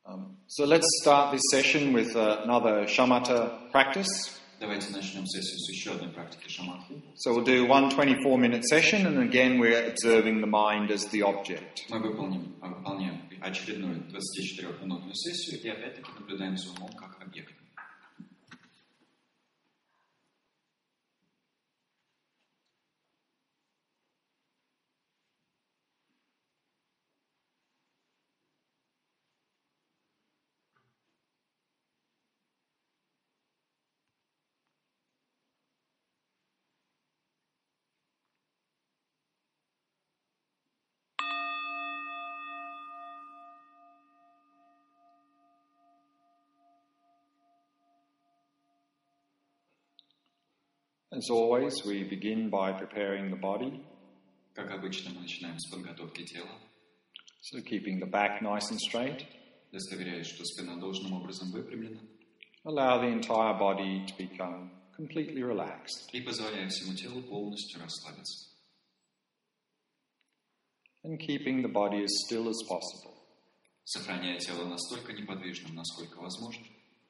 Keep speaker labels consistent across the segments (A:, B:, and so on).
A: So let's start this session with another shamatha practice.
B: Давайте начнем сессию с еще одной практики шаматхи.
A: So we'll do one 24-minute session, and again we're observing the mind as the object.
B: Мы выполняем очередную 24-минутную сессию и опять-таки наблюдаем за умом как объект.
A: As always, we begin by preparing the body.
B: Как обычно, мы начинаем с подготовки тела.
A: So keeping the back nice and straight.
B: Удостоверяясь, что спина должным образом выпрямлена.
A: Allow the entire body to become completely relaxed.
B: И позволяя всему телу полностью расслабиться.
A: And keeping the body as still as possible.
B: Сохраняя тело настолько неподвижным, насколько возможно.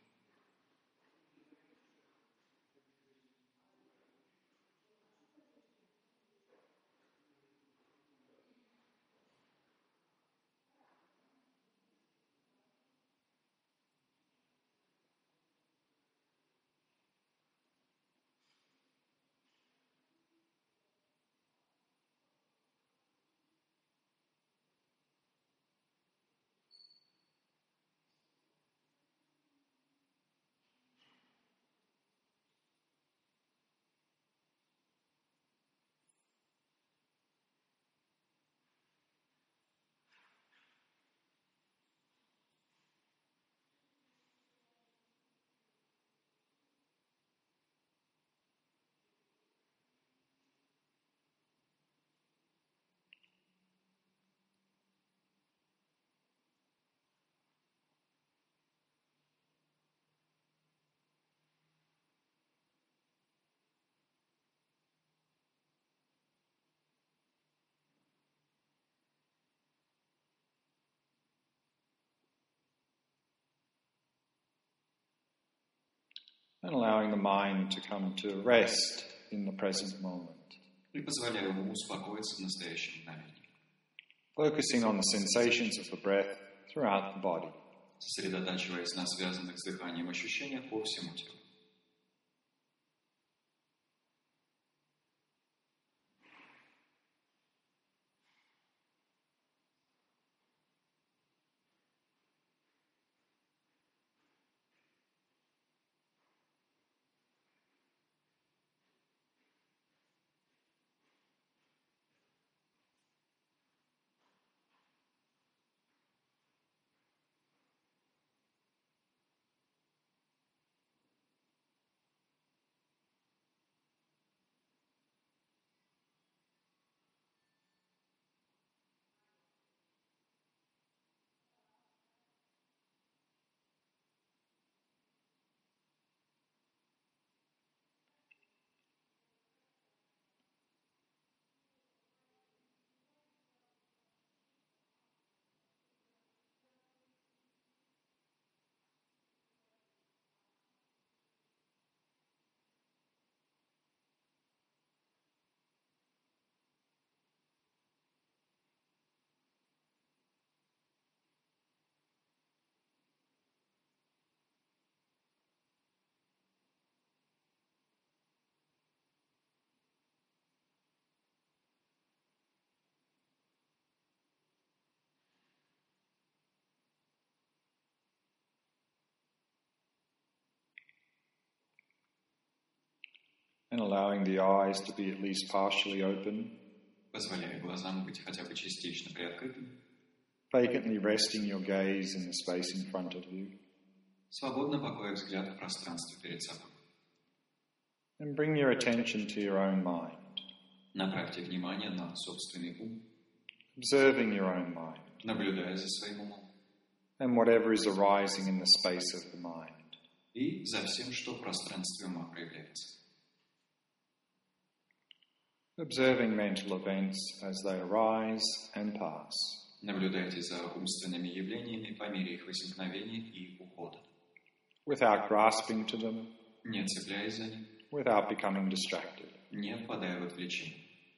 A: And allowing the mind to come to rest in the present moment.
B: И позволяя ему успокоиться в настоящем моменте.
A: Focusing on the sensations of the breath throughout the body.
B: Сосредотачиваясь на связанных с дыханием ощущениях по всему телу.
A: And allowing the eyes to be at least partially open.
B: Позволяя глазам быть хотя бы частично приоткрытыми.
A: Vacantly resting your gaze in the space in front of you.
B: Свободно покоя взгляд в пространстве перед собой.
A: And bring your attention to your own mind.
B: Направьте внимание на собственный ум.
A: Observing your own mind.
B: Наблюдая за своим умом.
A: And whatever is arising in the space of the mind.
B: И за всем, что в пространстве ума проявляется.
A: Observing mental events as they arise and pass.
B: Наблюдайте за умственными явлениями по мере их возникновения и ухода,
A: without grasping to them,
B: не цепляясь за них,
A: without becoming distracted.
B: не впадая в отвлечение.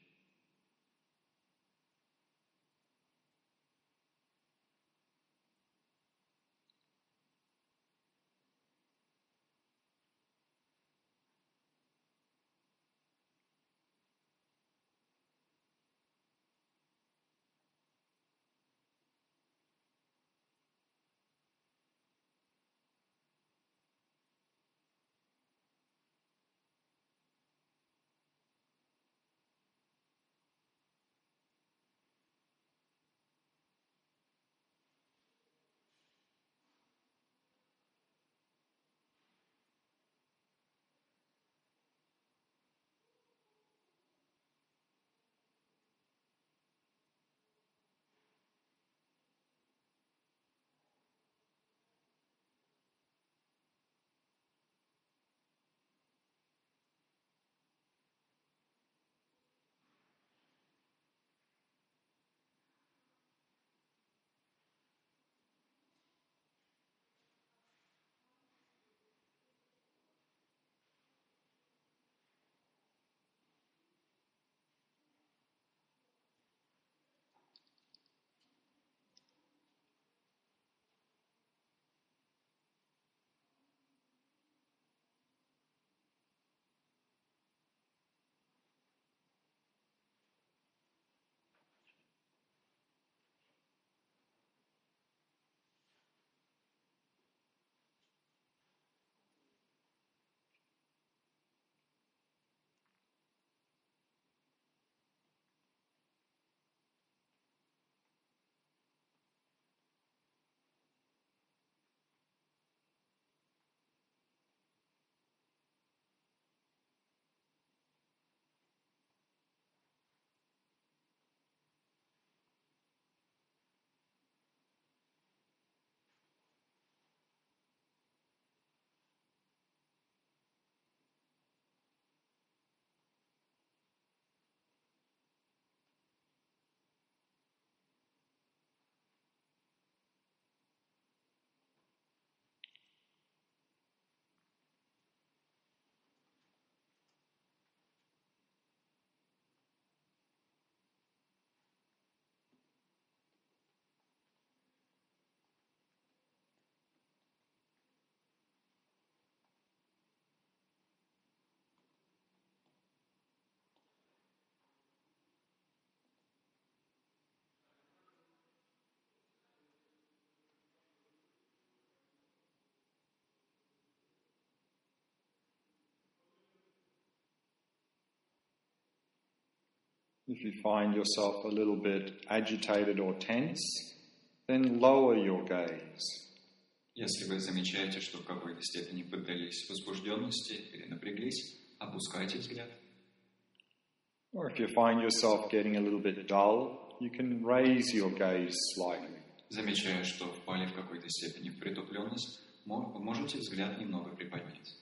A: If you find yourself a little bit agitated or tense, then lower your gaze.
B: Если вы замечаете, что в какой-то степени поддались возбужденности или напряглись, опускайте взгляд.
A: Or if you find yourself getting a little bit dull, you can raise your gaze slightly.
B: Замечая, что впали в какой-то степени в притупленность, вы можете взгляд немного приподнять.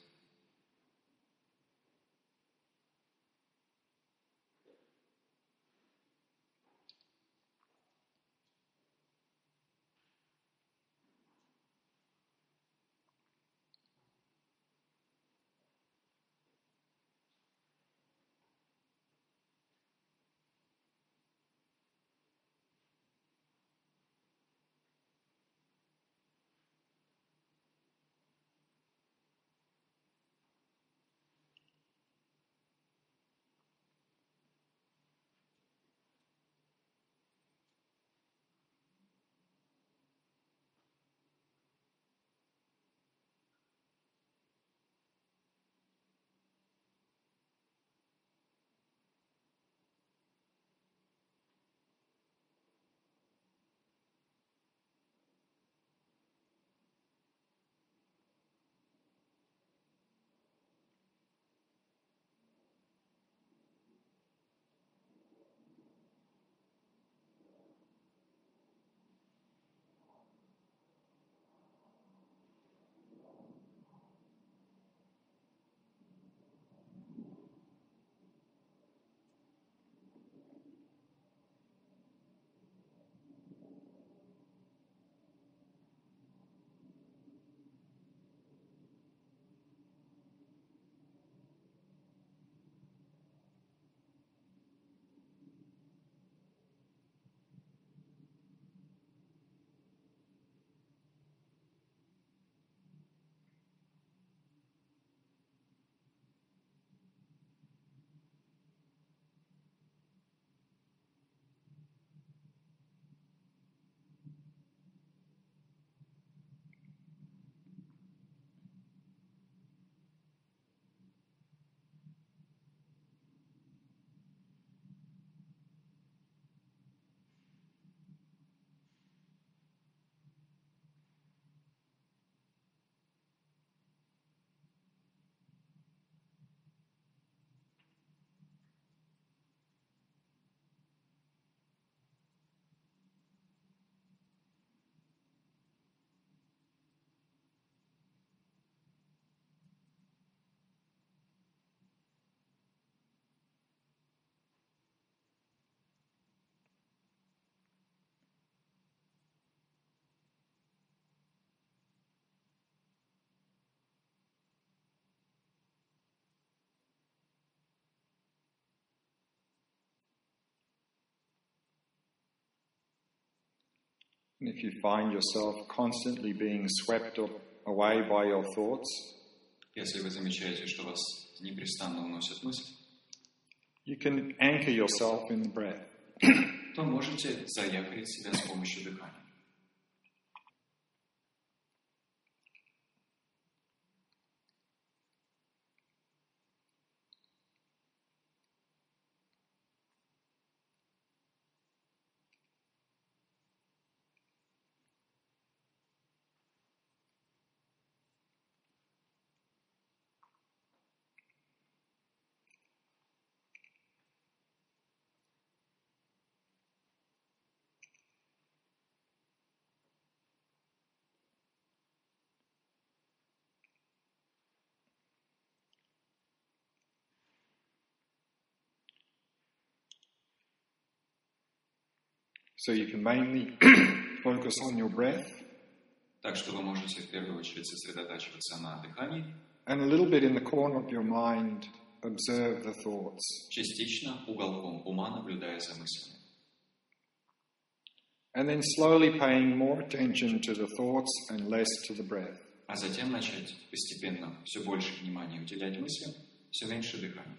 A: And if you find yourself constantly being swept away by your thoughts,
B: Если вы замечаете, что вас непрестанно уносят мысли,
A: you can anchor yourself in the breath.
B: то можете заякорить себя с помощью дыхания.
A: So you can mainly focus on your breath
B: Так что вы можете в первую очередь сосредотачиваться на дыхании,
A: and a little bit in the corner of your mind observe the thoughts.
B: частично уголком ума наблюдая за мыслями.
A: And then slowly paying more attention to the thoughts and less to the breath.
B: А затем начать постепенно все больше внимания уделять мыслям, все меньше дыханию.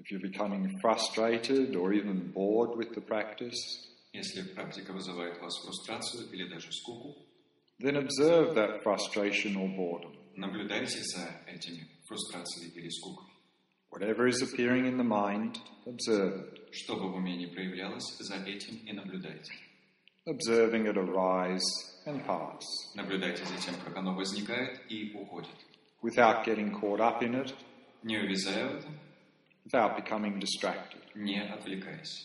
A: If you're becoming frustrated or even bored with the practice,
B: Если практика вызывает у вас фрустрацию или даже скуку,
A: then observe that frustration or boredom.
B: наблюдайте за этими фрустрацией или скукой.
A: Whatever is appearing in the mind, observe it.
B: Что бы в уме ни проявлялось, за этим и наблюдайте.
A: Observing it arise and pass,
B: Наблюдайте за тем, как оно возникает и уходит.
A: without getting caught up in it,
B: Не увязая в этом,
A: without becoming distracted.
B: не отвлекаясь.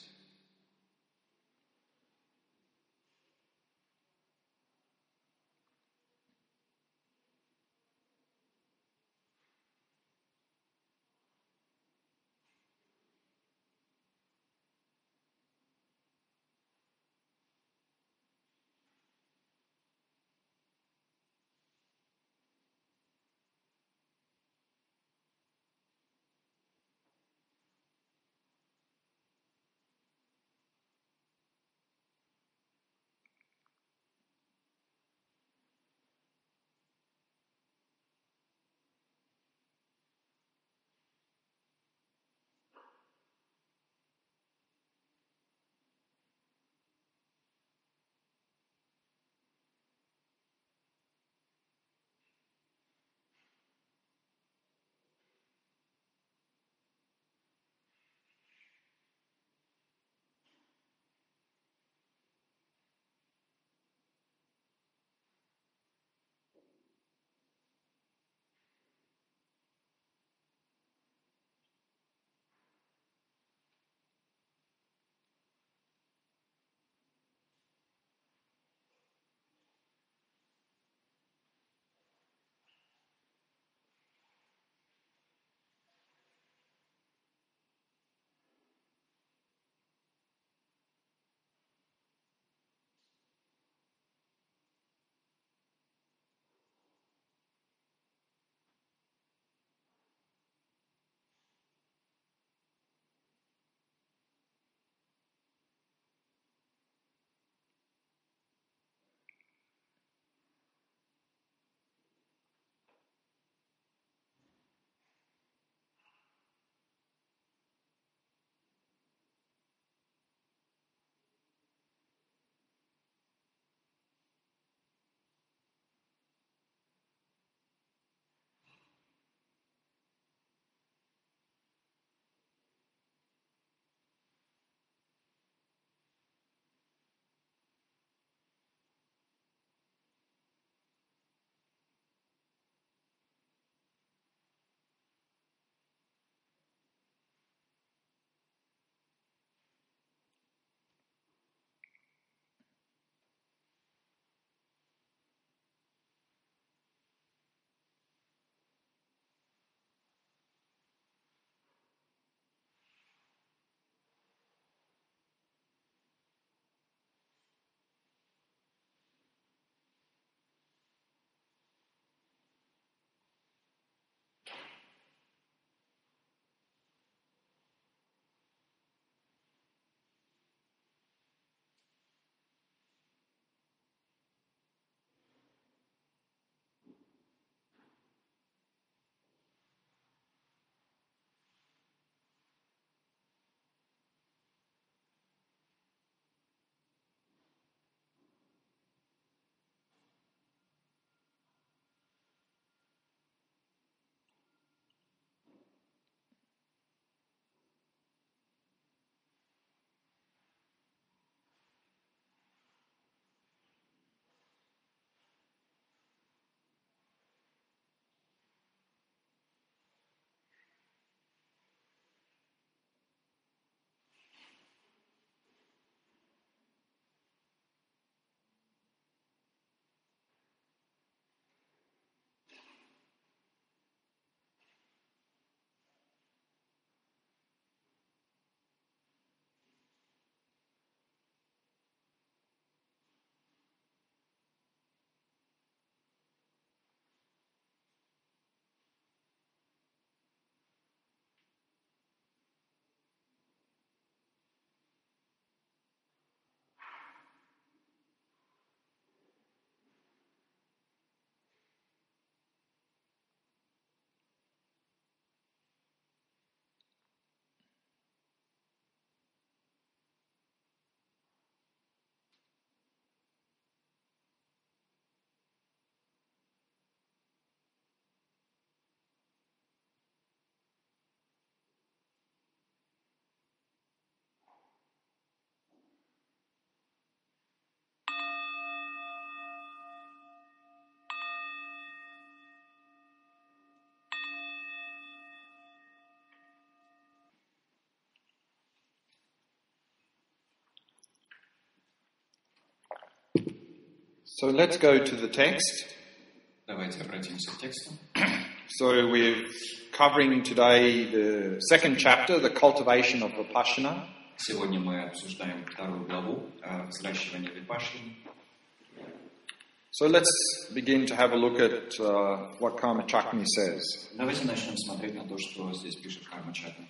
A: So let's go to the text.
B: Давайте обратимся к тексту.
A: So we're covering today the second chapter, the cultivation of Vipassana.
B: Сегодня мы обсуждаем вторую главу взращивания випашшаны.
A: So let's begin to have a look at what Karma Chakni says.
B: Давайте начнем смотреть на то, что здесь пишет Карма Чакни.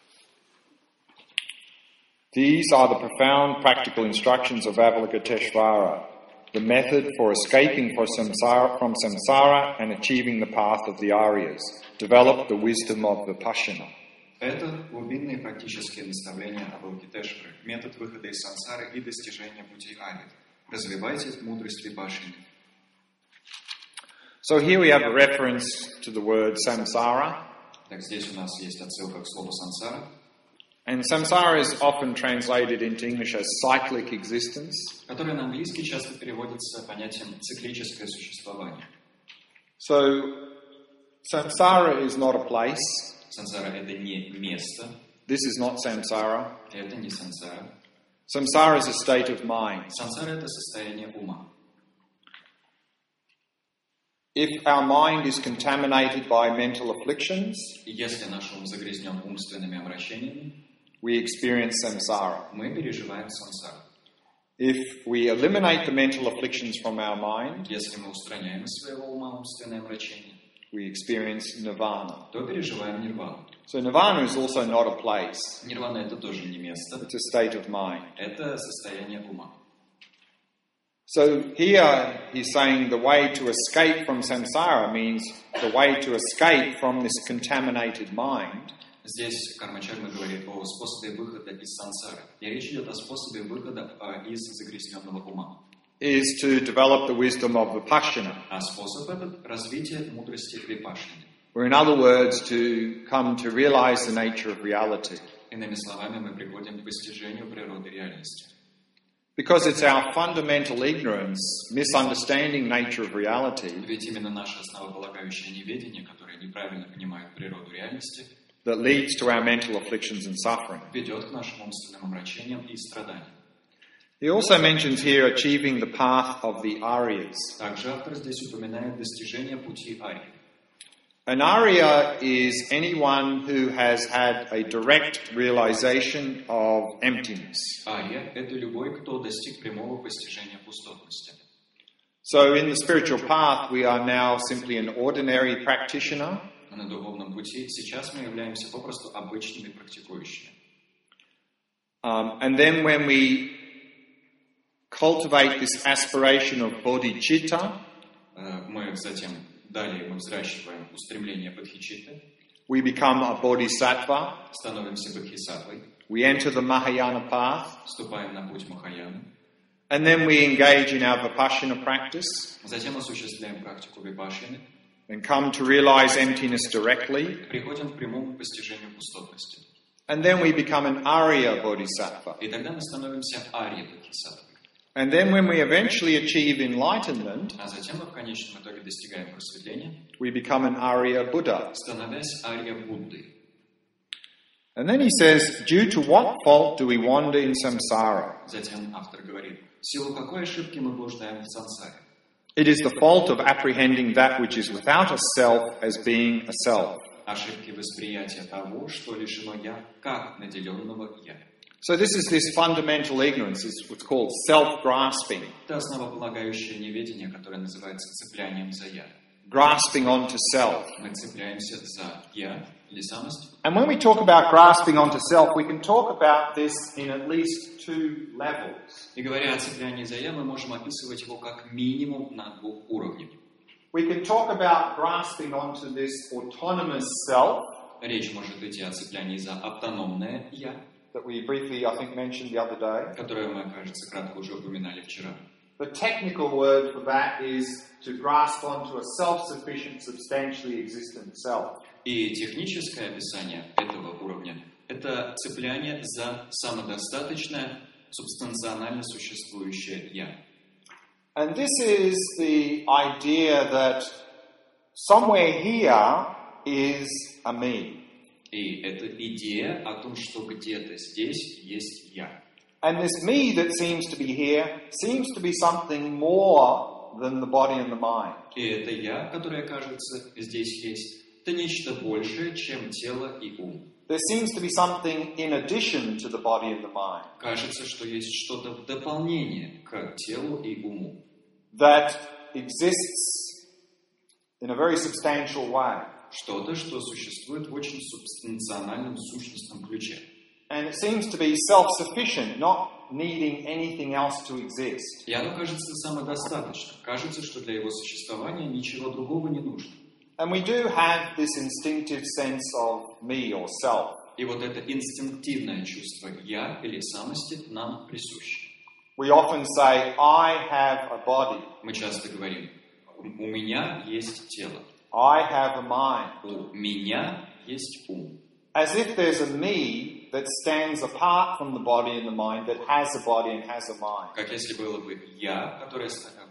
A: These are the profound practical instructions of Avalokiteshvara, the method for escaping from samsara and achieving the path of the Aryas. Develop the wisdom of Vipassana.
B: Это глубинные практические наставления Авалокитешвары, метод выхода из сансары и достижения пути Арьи. Развивайте мудрость випашшаны.
A: So here we have a reference to the word samsara.
B: Так, здесь у нас есть отсылка к слову сансара.
A: And samsara is often translated into English as cyclic existence.
B: Которое на английский часто переводится понятием циклическое существование.
A: So samsara is not a place.
B: Сансара — это не место.
A: This is not samsara.
B: Это не сансара.
A: Samsara is a state of mind.
B: Сансара — это состояние ума.
A: If our mind is contaminated by mental afflictions,
B: И если наш ум загрязнен умственными омрачениями,
A: we experience samsara.
B: мы переживаем сансару.
A: If we eliminate the mental afflictions from our mind,
B: Если мы устраняем из своего ума умственные омрачения,
A: we experience nirvana.
B: то переживаем нирвану.
A: So nirvana is also not a place.
B: Нирвана — это тоже не место,
A: It's a state of mind.
B: это состояние ума.
A: So here he's saying the way to escape from samsara means the way to escape from this contaminated mind
B: Здесь Карма Чакни говорит о способе выхода из сансары. И речь идет о способе выхода из загрязненного ума.
A: is to develop the wisdom of Vipassana.
B: А способ этот — развитие мудрости випашшаны.
A: Or in other words, to come to realize the nature of reality.
B: Иными словами, мы приходим к постижению природы реальности.
A: Because it's our fundamental ignorance, misunderstanding nature of reality,
B: Ведь именно наше основополагающее неведение, которое неправильно понимает природу реальности,
A: that leads to our mental afflictions and suffering.
B: ведет к нашим умственным омрачениям и страданиям.
A: He also mentions here achieving the path of the Aryas.
B: Также автор здесь упоминает достижение пути Арьи.
A: An Arya is anyone who has had a direct realization of emptiness.
B: Арья — это любой, кто достиг прямого постижения пустотности.
A: So in the spiritual path, we are now simply an ordinary practitioner.
B: На духовном пути сейчас мы являемся попросту обычными практикующими.
A: And then when we cultivate this aspiration of bodhicitta,
B: Мы затем, далее мы взращиваем устремление бодхичитты,
A: we become a bodhisattva.
B: становимся бодхисаттвой,
A: We enter the Mahayana path.
B: вступаем на путь Махаяны,
A: And then we engage in our Vipassana practice
B: затем осуществляем практику випашшаны,
A: and come to realize emptiness directly.
B: приходим к прямому постижению пустотности.
A: And then we become an Arya bodhisattva.
B: И тогда мы становимся арья бодхисаттвой.
A: And then when we eventually achieve enlightenment,
B: А затем мы в конечном итоге достигаем просветления,
A: we become an Arya Buddha.
B: становясь арья Буддой.
A: And then he says, due to what fault do we wander in samsara?
B: Затем автор говорит, в силу какой ошибки мы блуждаем в сансаре?
A: It is the fault of apprehending that which is without a self as being a self.
B: Ошибки восприятия того, что лишено «я», как наделенного «я».
A: So this is this fundamental ignorance. It's what's called self-grasping.
B: Это основополагающее неведение, которое называется цеплянием за «я».
A: Grasping onto self.
B: Мы цепляемся за «я» или самость.
A: And when we talk about grasping onto self, we can talk about this in at least two levels.
B: И говоря о цеплянии за «я», мы можем описывать его как минимум на двух уровнях.
A: We can talk about grasping onto this autonomous self
B: Речь может идти о цеплянии за автономное «я»,
A: that we briefly, I think, mentioned the other day.
B: которое мы, кажется, кратко уже упоминали вчера.
A: The technical word for that is to grasp onto a self-sufficient, substantially existent self.
B: И техническое описание этого уровня – это цепляние за самодостаточное, субстанционально существующее «я».
A: And this is the idea that somewhere here is a me.
B: И это идея о том, что где-то здесь есть «я».
A: And this me that seems to be here seems to be something more than the body and the mind.
B: И это «я», которое, кажется, здесь есть, это нечто большее, чем тело и ум.
A: There seems to be something in addition to the body and the mind.
B: Кажется, что есть что-то в дополнение к телу и уму.
A: That exists in a very substantial way.
B: Что-то, что существует в очень субстанциональном, сущностном ключе.
A: And it seems to be self-sufficient, not needing anything else to exist.
B: И оно кажется самодостаточным. Кажется, что для его существования ничего другого не нужно.
A: And we do have this instinctive sense of me or self.
B: И вот это инстинктивное чувство «я» или самости нам присуще.
A: We often say, I have a body.
B: Мы часто говорим «у меня есть тело»,
A: I have a mind.
B: «у меня есть ум».
A: As if there's a me that stands apart from the body and the mind, that has a body and has a mind.
B: Как если было бы «я», которое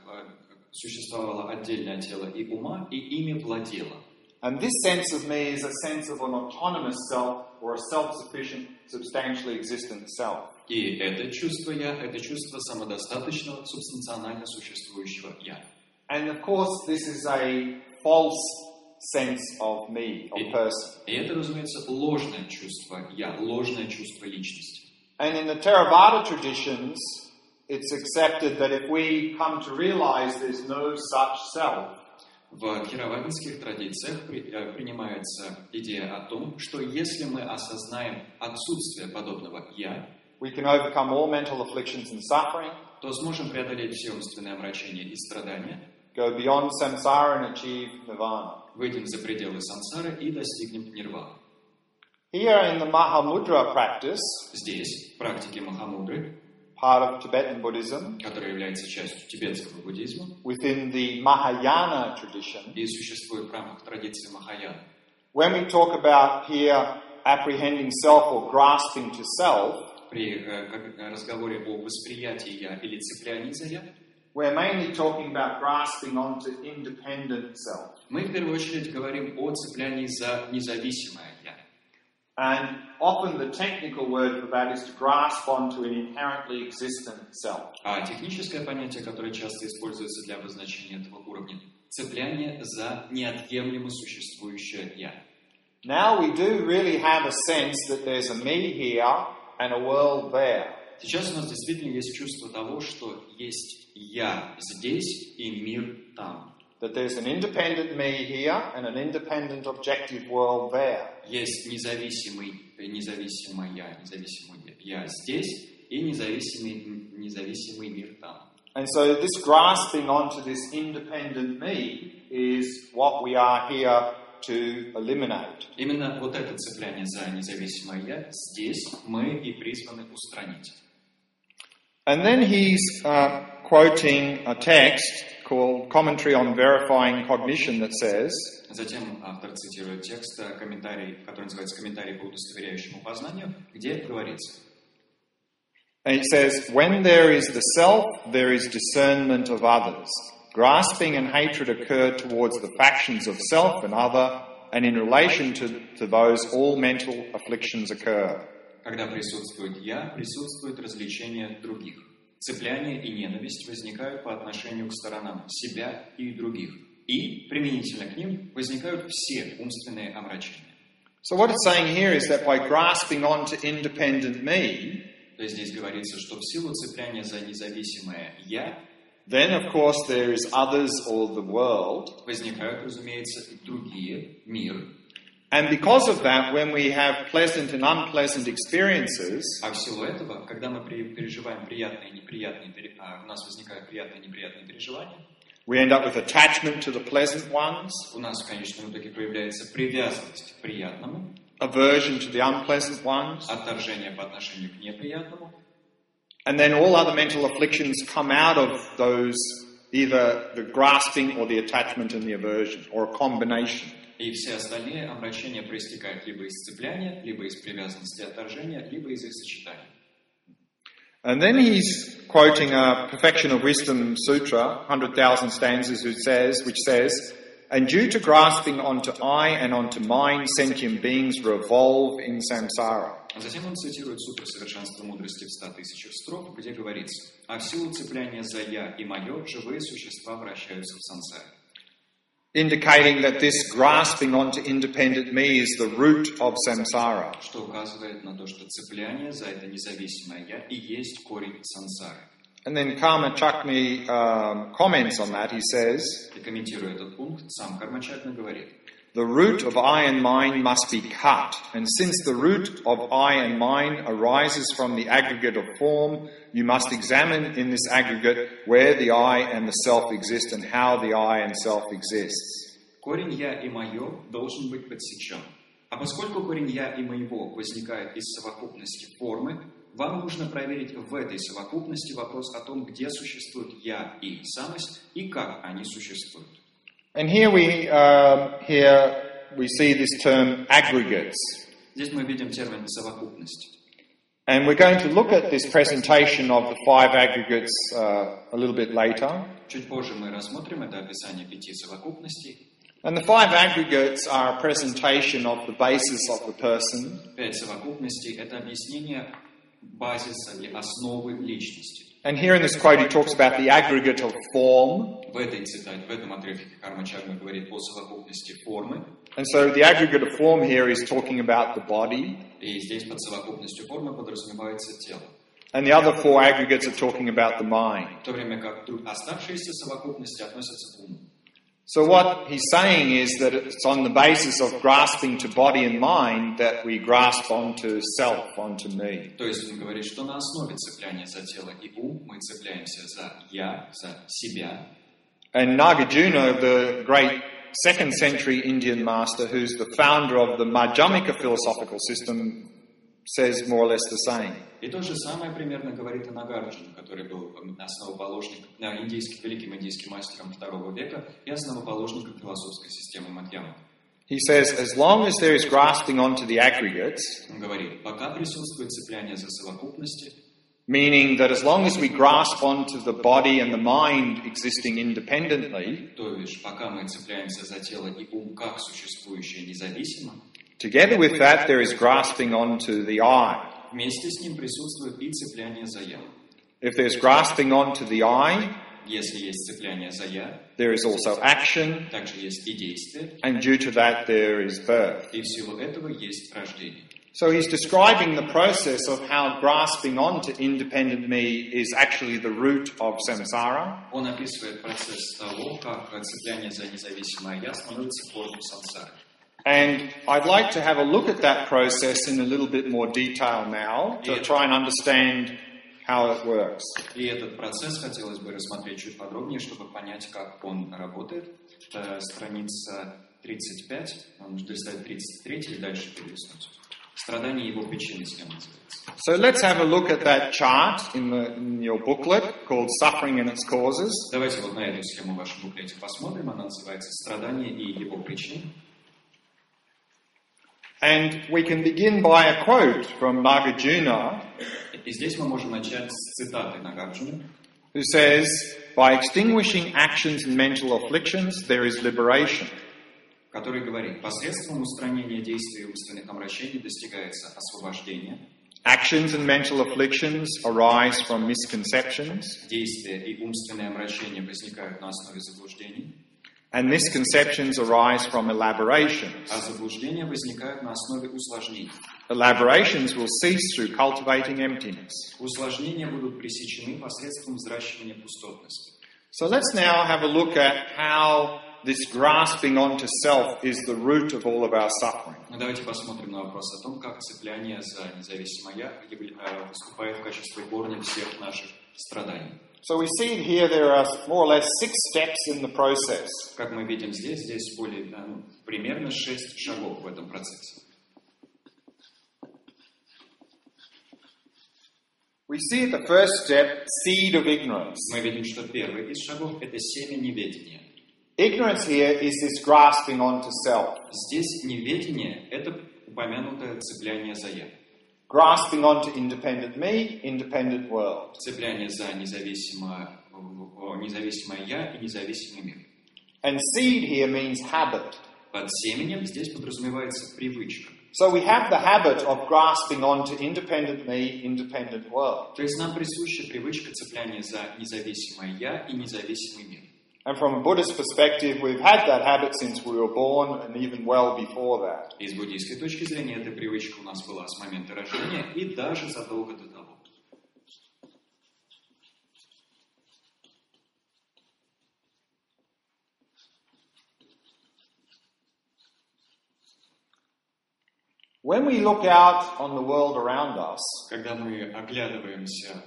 B: существовало отдельно от тела и ума, и ими владело.
A: And this sense of me is a sense of an autonomous self or a self-sufficient, substantially existent self.
B: И это чувство «я» — это чувство самодостаточного, субстанционально существующего «я».
A: And of course, this is a false sense of me, of person.
B: И это, разумеется, ложное чувство «я», ложное чувство личности.
A: And in the Theravada traditions, it's accepted that if we come to realize there's no such self,
B: В theravadinских традициях принимается идея о том, что если мы осознаем отсутствие подобного «я»,
A: we can overcome all mental afflictions and suffering,
B: то сможем преодолеть все умственные омрачения и страдания,
A: go beyond samsara and achieve nirvana.
B: выйдем за пределы сансары и достигнем нирваны.
A: Here in the Mahamudra practice,
B: Здесь, в практике Махамудры,
A: part of Tibetan Buddhism,
B: которая является частью тибетского буддизма,
A: within the Mahayana tradition,
B: и существует в рамках традиции Махаяны,
A: when we talk about here apprehending self or grasping to self,
B: при разговоре о восприятии «я» или цеплянии за «я»,
A: we're mainly talking about grasping onto independent self.
B: мы в первую очередь говорим о цеплянии за независимое «я».
A: And often the technical word for that is to grasp onto an inherently existent self.
B: А техническое понятие, которое часто используется для обозначения этого уровня – цепляние за неотъемлемо существующее «я».
A: Now we do really have a sense that there's a me here and a world there.
B: Сейчас у нас действительно есть чувство того, что есть «я» здесь и мир там.
A: That there's an independent me here and an independent objective world there.
B: Есть независимое «я» здесь и независимый мир там.
A: And so this grasping onto this independent me is what we are here to eliminate.
B: Именно вот это цепляние за независимое «я» здесь мы и призваны устранить.
A: And then he's quoting a text called Commentary on Verifying Cognition that says,
B: Затем автор цитирует текст, комментарий, который называется «Комментарий по удостоверяющему познанию», где говорится.
A: And it says, when there is the self, there is discernment of others. Grasping and hatred occur towards the factions of self and other, and in relation to those all mental afflictions occur.
B: Когда присутствует «я», присутствует развлечение других. Цепляние и ненависть возникают по отношению к сторонам себя и других. И, применительно к ним, возникают все умственные омрачения.
A: So what it's saying here is that by grasping onto independent me,
B: То есть здесь говорится, что в силу цепляния за независимое «я»,
A: then of course there is others or the world.
B: возникают, разумеется, другие, мир.
A: And because of that, when we have pleasant and unpleasant experiences,
B: А в силу этого, когда мы переживаем приятные и неприятные, у нас возникают приятные и неприятные переживания,
A: we end up with attachment to the pleasant ones,
B: у нас в конечном итоге проявляется привязанность к приятному,
A: aversion to the unpleasant ones,
B: отторжение по отношению к неприятному,
A: and then all other mental afflictions come out of those, either the grasping or the attachment and the aversion, or a combination.
B: И все остальные омрачения проистекают либо из цепляния, либо из привязанности и отторжения, либо из их сочетания.
A: And then he's quoting a Perfection of Wisdom Sutra, 100,000 stanzas, which says, And due to grasping onto I and onto mine, sentient beings revolve in samsara.
B: А затем он цитирует Сутру совершенства мудрости в 100 000 строк, где говорится: «А в силу цепляния за «я» и «моё» живые существа вращаются в сансаре».
A: Indicating that this grasping onto independent me is the root of samsara.
B: Что указывает на то, что цепляние за это независимое «я» и есть корень сансары.
A: And then Karma Chakmi comments on that. He says,
B: И комментируя этот пункт, сам Карма Чакма говорит:
A: the root of I and mine must be cut. And since the root of I and mine arises from the aggregate of form, you must examine in this aggregate where the I and the self exist and how the I and self exists.
B: корень «я» и «моё» должен быть подсечен. А поскольку корень «я» и «моего» возникает из совокупности формы, вам нужно проверить в этой совокупности вопрос о том, где существует «я» и самость, и как они существуют.
A: And here we see this term aggregates.
B: Здесь мы видим термин «совокупность».
A: And we're going to look at this presentation of the 5 aggregates a little bit later.
B: Чуть позже мы рассмотрим это описание 5 совокупностей.
A: And the 5 aggregates are a presentation of the basis of the person.
B: 5 совокупностей – это объяснение базиса или основы личности.
A: And here in this quote he talks about the aggregate of form.
B: В этой цитате, в этом отрывке Карма Чакма говорит о совокупности формы.
A: And so the aggregate of form here is talking about the body.
B: И здесь под совокупностью формы подразумевается тело.
A: And the other 4 aggregates are talking about the mind.
B: В то время как оставшиеся совокупности относятся к уму.
A: So what he's saying is that it's on the basis of grasping to body and mind that we grasp onto self, onto me.
B: То есть он говорит, что на основе цепляния за тело и ум мы цепляемся за «я», за себя.
A: And Nagarjuna, the great 2nd century Indian master who's the founder of the Madhyamika philosophical system, says more or less the same.
B: И то же самое примерно говорит и Нагарджуна, который был основоположником, великим индийским мастером II века и основоположником философской системы Мадьяма.
A: He says, as long as there is grasping onto the aggregates,
B: Он говорит, пока присутствует цепляние за совокупности,
A: meaning that as long as we grasp onto the body and the mind existing independently,
B: то есть пока мы цепляемся за тело и ум как существующее независимо,
A: together with that there is grasping onto the I.
B: Вместе с ним присутствует и цепляние за «я».
A: If there's grasping onto the I,
B: Если есть цепляние за «я»,
A: there is also action,
B: также есть и действие,
A: and due to that there is birth.
B: и в силу этого есть рождение.
A: So he's describing the process of how grasping onto independent me is actually the root of samsara.
B: Он описывает процесс того, как цепляние за независимое «я» становится корнем сансары.
A: And I'd like to have a look at that process in a little bit more detail now to try and understand how it works.
B: И этот процесс хотелось бы рассмотреть чуть подробнее, чтобы понять, как он работает. Это страница 35, нам нужно листать 33 и дальше перелистнуть. «Страдание его причины» схема называется.
A: So let's have a look at that chart in your booklet called Suffering and its Causes.
B: Давайте вот на эту схему в вашем буклете посмотрим. Она называется «Страдание и его причины».
A: And we can begin by a quote from Nagarjuna,
B: И здесь мы можем начать с цитаты Нагарджуны,
A: who says, by extinguishing actions and mental afflictions, there is liberation.
B: который говорит, посредством устранения действий умственных омрачений достигается освобождение.
A: Actions and mental afflictions arise from misconceptions,
B: Действия и умственные омрачения возникают на основе заблуждений,
A: and misconceptions arise from elaborations.
B: а заблуждения возникают на основе усложнений.
A: Elaborations will cease through cultivating emptiness.
B: Усложнения будут пресечены посредством взращивания пустотности.
A: So let's now have a look at how this grasping onto self is the root of all of our suffering.
B: Но давайте посмотрим на вопрос о том, как цепляние за независимое «я» выступает в качестве корня всех наших страданий.
A: So we see here there are more or less 6 steps in the process.
B: Как мы видим здесь примерно 6 шагов в этом процессе.
A: We see at the first step, seed of ignorance.
B: Мы видим, что первый из шагов – это семя неведения.
A: Ignorance here is this grasping onto self.
B: Здесь неведение – это упомянутое цепляние за «я».
A: Grasping onto independent me, independent world.
B: Цепляние за независимое «я» и независимый мир.
A: And seed here means habit.
B: Под семенем здесь подразумевается привычка.
A: So we have the habit of grasping onto independent me, independent world.
B: То есть нам присуща привычка цепляния за независимое «я» и независимый мир.
A: And from a Buddhist perspective, we've had that habit since we were born and even well before that.
B: И с буддийской точки зрения эта привычка у нас была с момента рождения и даже задолго до того.
A: When we look out on the world around us,
B: Когда мы оглядываем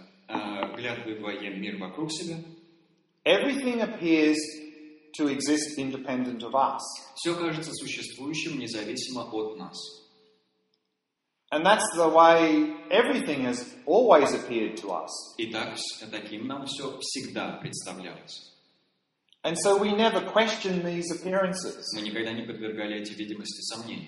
B: мир вокруг себя,
A: everything appears to exist independent of us.
B: все кажется существующим независимо от нас.
A: And that's the way everything has always appeared to us.
B: И таким нам все всегда представлялось.
A: And so we never question these appearances.
B: Мы никогда не подвергали эти видимости сомнению.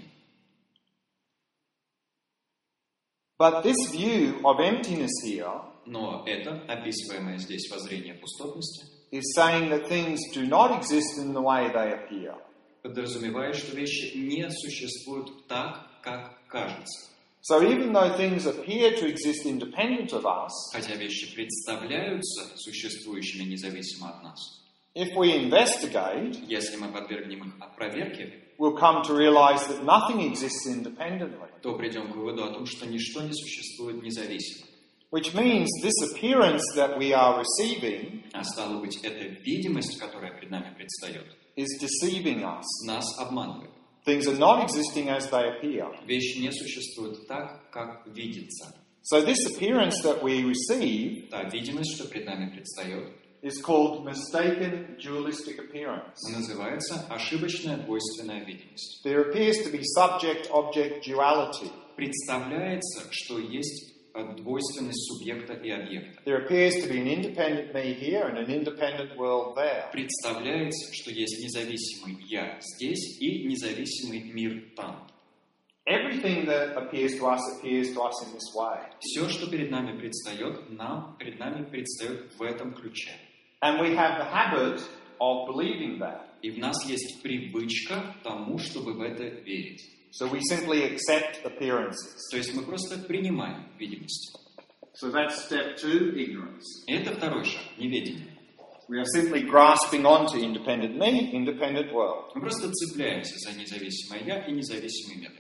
A: But this view of emptiness here
B: Но это, описываемое здесь воззрение пустотности,
A: is saying that things do not exist in the way they appear.
B: подразумевает, что вещи не существуют так, как кажется.
A: So even though things appear to exist independent of us,
B: Хотя вещи представляются существующими независимо от нас,
A: if we investigate,
B: если мы подвергнем их проверке,
A: we'll come to realize that nothing exists independently.
B: то придем к выводу о том, что ничто не существует независимо.
A: Which means this appearance that we are receiving
B: А стало быть, эта видимость, которая перед нами предстает,
A: is deceiving us.
B: нас обманывает.
A: Things are not existing as they appear.
B: Вещи не существуют так, как видится.
A: So this appearance that we receive
B: Та видимость, что перед нами предстает,
A: is called mistaken dualistic appearance.
B: называется ошибочная двойственная видимость.
A: There appears to be subject-object duality.
B: Представляется, что есть двойственность субъекта и объекта.
A: There appears to be an independent me here and an independent world there.
B: Представляется, что есть независимый «я» здесь и независимый мир там.
A: Everything that appears to us in this way.
B: Все, что перед нами предстает, перед нами предстает в этом ключе.
A: And we have the habit of believing that.
B: И в нас есть привычка тому, чтобы в это верить.
A: So we simply accept appearances.
B: То есть мы просто принимаем видимость.
A: So that's step 2, ignorance.
B: И это второй шаг, неведение.
A: We are simply grasping onto independent me, independent world.
B: Мы просто цепляемся за независимое «я» и независимый мир.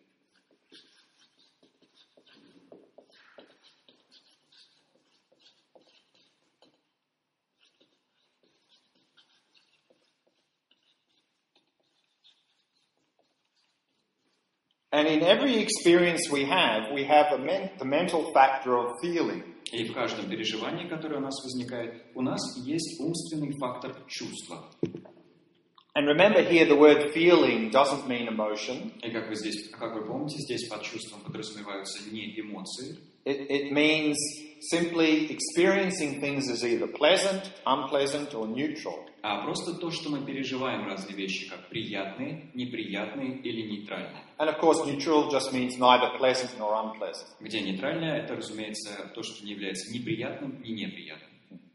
A: And in every experience we have the mental factor of feeling.
B: И в каждом переживании, которое у нас возникает, у нас есть умственный фактор чувства.
A: And remember here the word feeling doesn't mean emotion.
B: И как вы помните, здесь под чувством подразумеваются не эмоции.
A: It means simply experiencing things as either pleasant, unpleasant or neutral.
B: А просто то, что мы переживаем разные вещи, как приятные, неприятные или нейтральные.
A: And of course neutral just means neither pleasant nor unpleasant.
B: Где нейтральное, это, разумеется, то, что не является ни приятным, ни неприятным.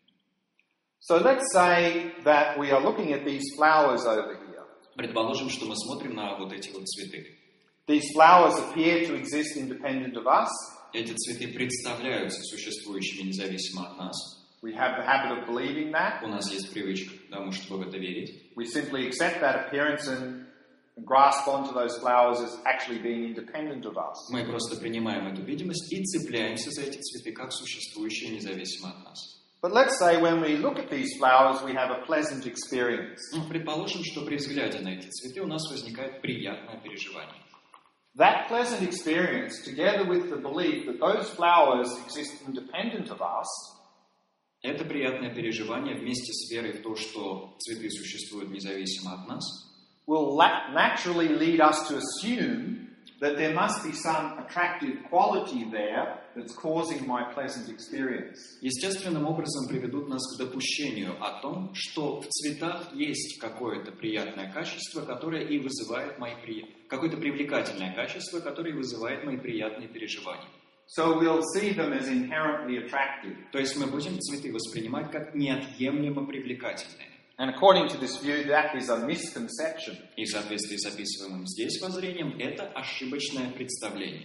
A: So let's say that we are looking at these flowers over here.
B: Предположим, что мы смотрим на вот эти вот цветы.
A: These flowers appear to exist independent of us.
B: Эти цветы представляются существующими независимо от нас.
A: We have the habit of believing that.
B: У нас есть привычка к тому, чтобы в это верить.
A: We simply accept that appearance and grasp onto those flowers as actually being independent of us.
B: Мы просто принимаем эту видимость и цепляемся за эти цветы как существующие независимо от нас.
A: But let's say when we look at these flowers, we have a pleasant experience.
B: Предположим, что при взгляде на эти цветы у нас возникает приятное переживание.
A: That pleasant experience, together with the belief that those flowers exist independent of us,
B: это приятное переживание вместе с верой в то, что цветы существуют независимо от нас,
A: will naturally lead us to assume that there must be some attractive quality there that's causing my pleasant experience.
B: Естественным образом приведут нас к допущению о том, что в цветах есть какое-то приятное качество, которое и вызывает какое-то привлекательное качество, которое вызывает мои приятные переживания.
A: So we'll see them as inherently attractive.
B: То есть мы будем цветы воспринимать как неотъемлемо привлекательные.
A: And according to this view, that is a misconception.
B: И в соответствии с описываемым здесь воззрением, это ошибочное представление.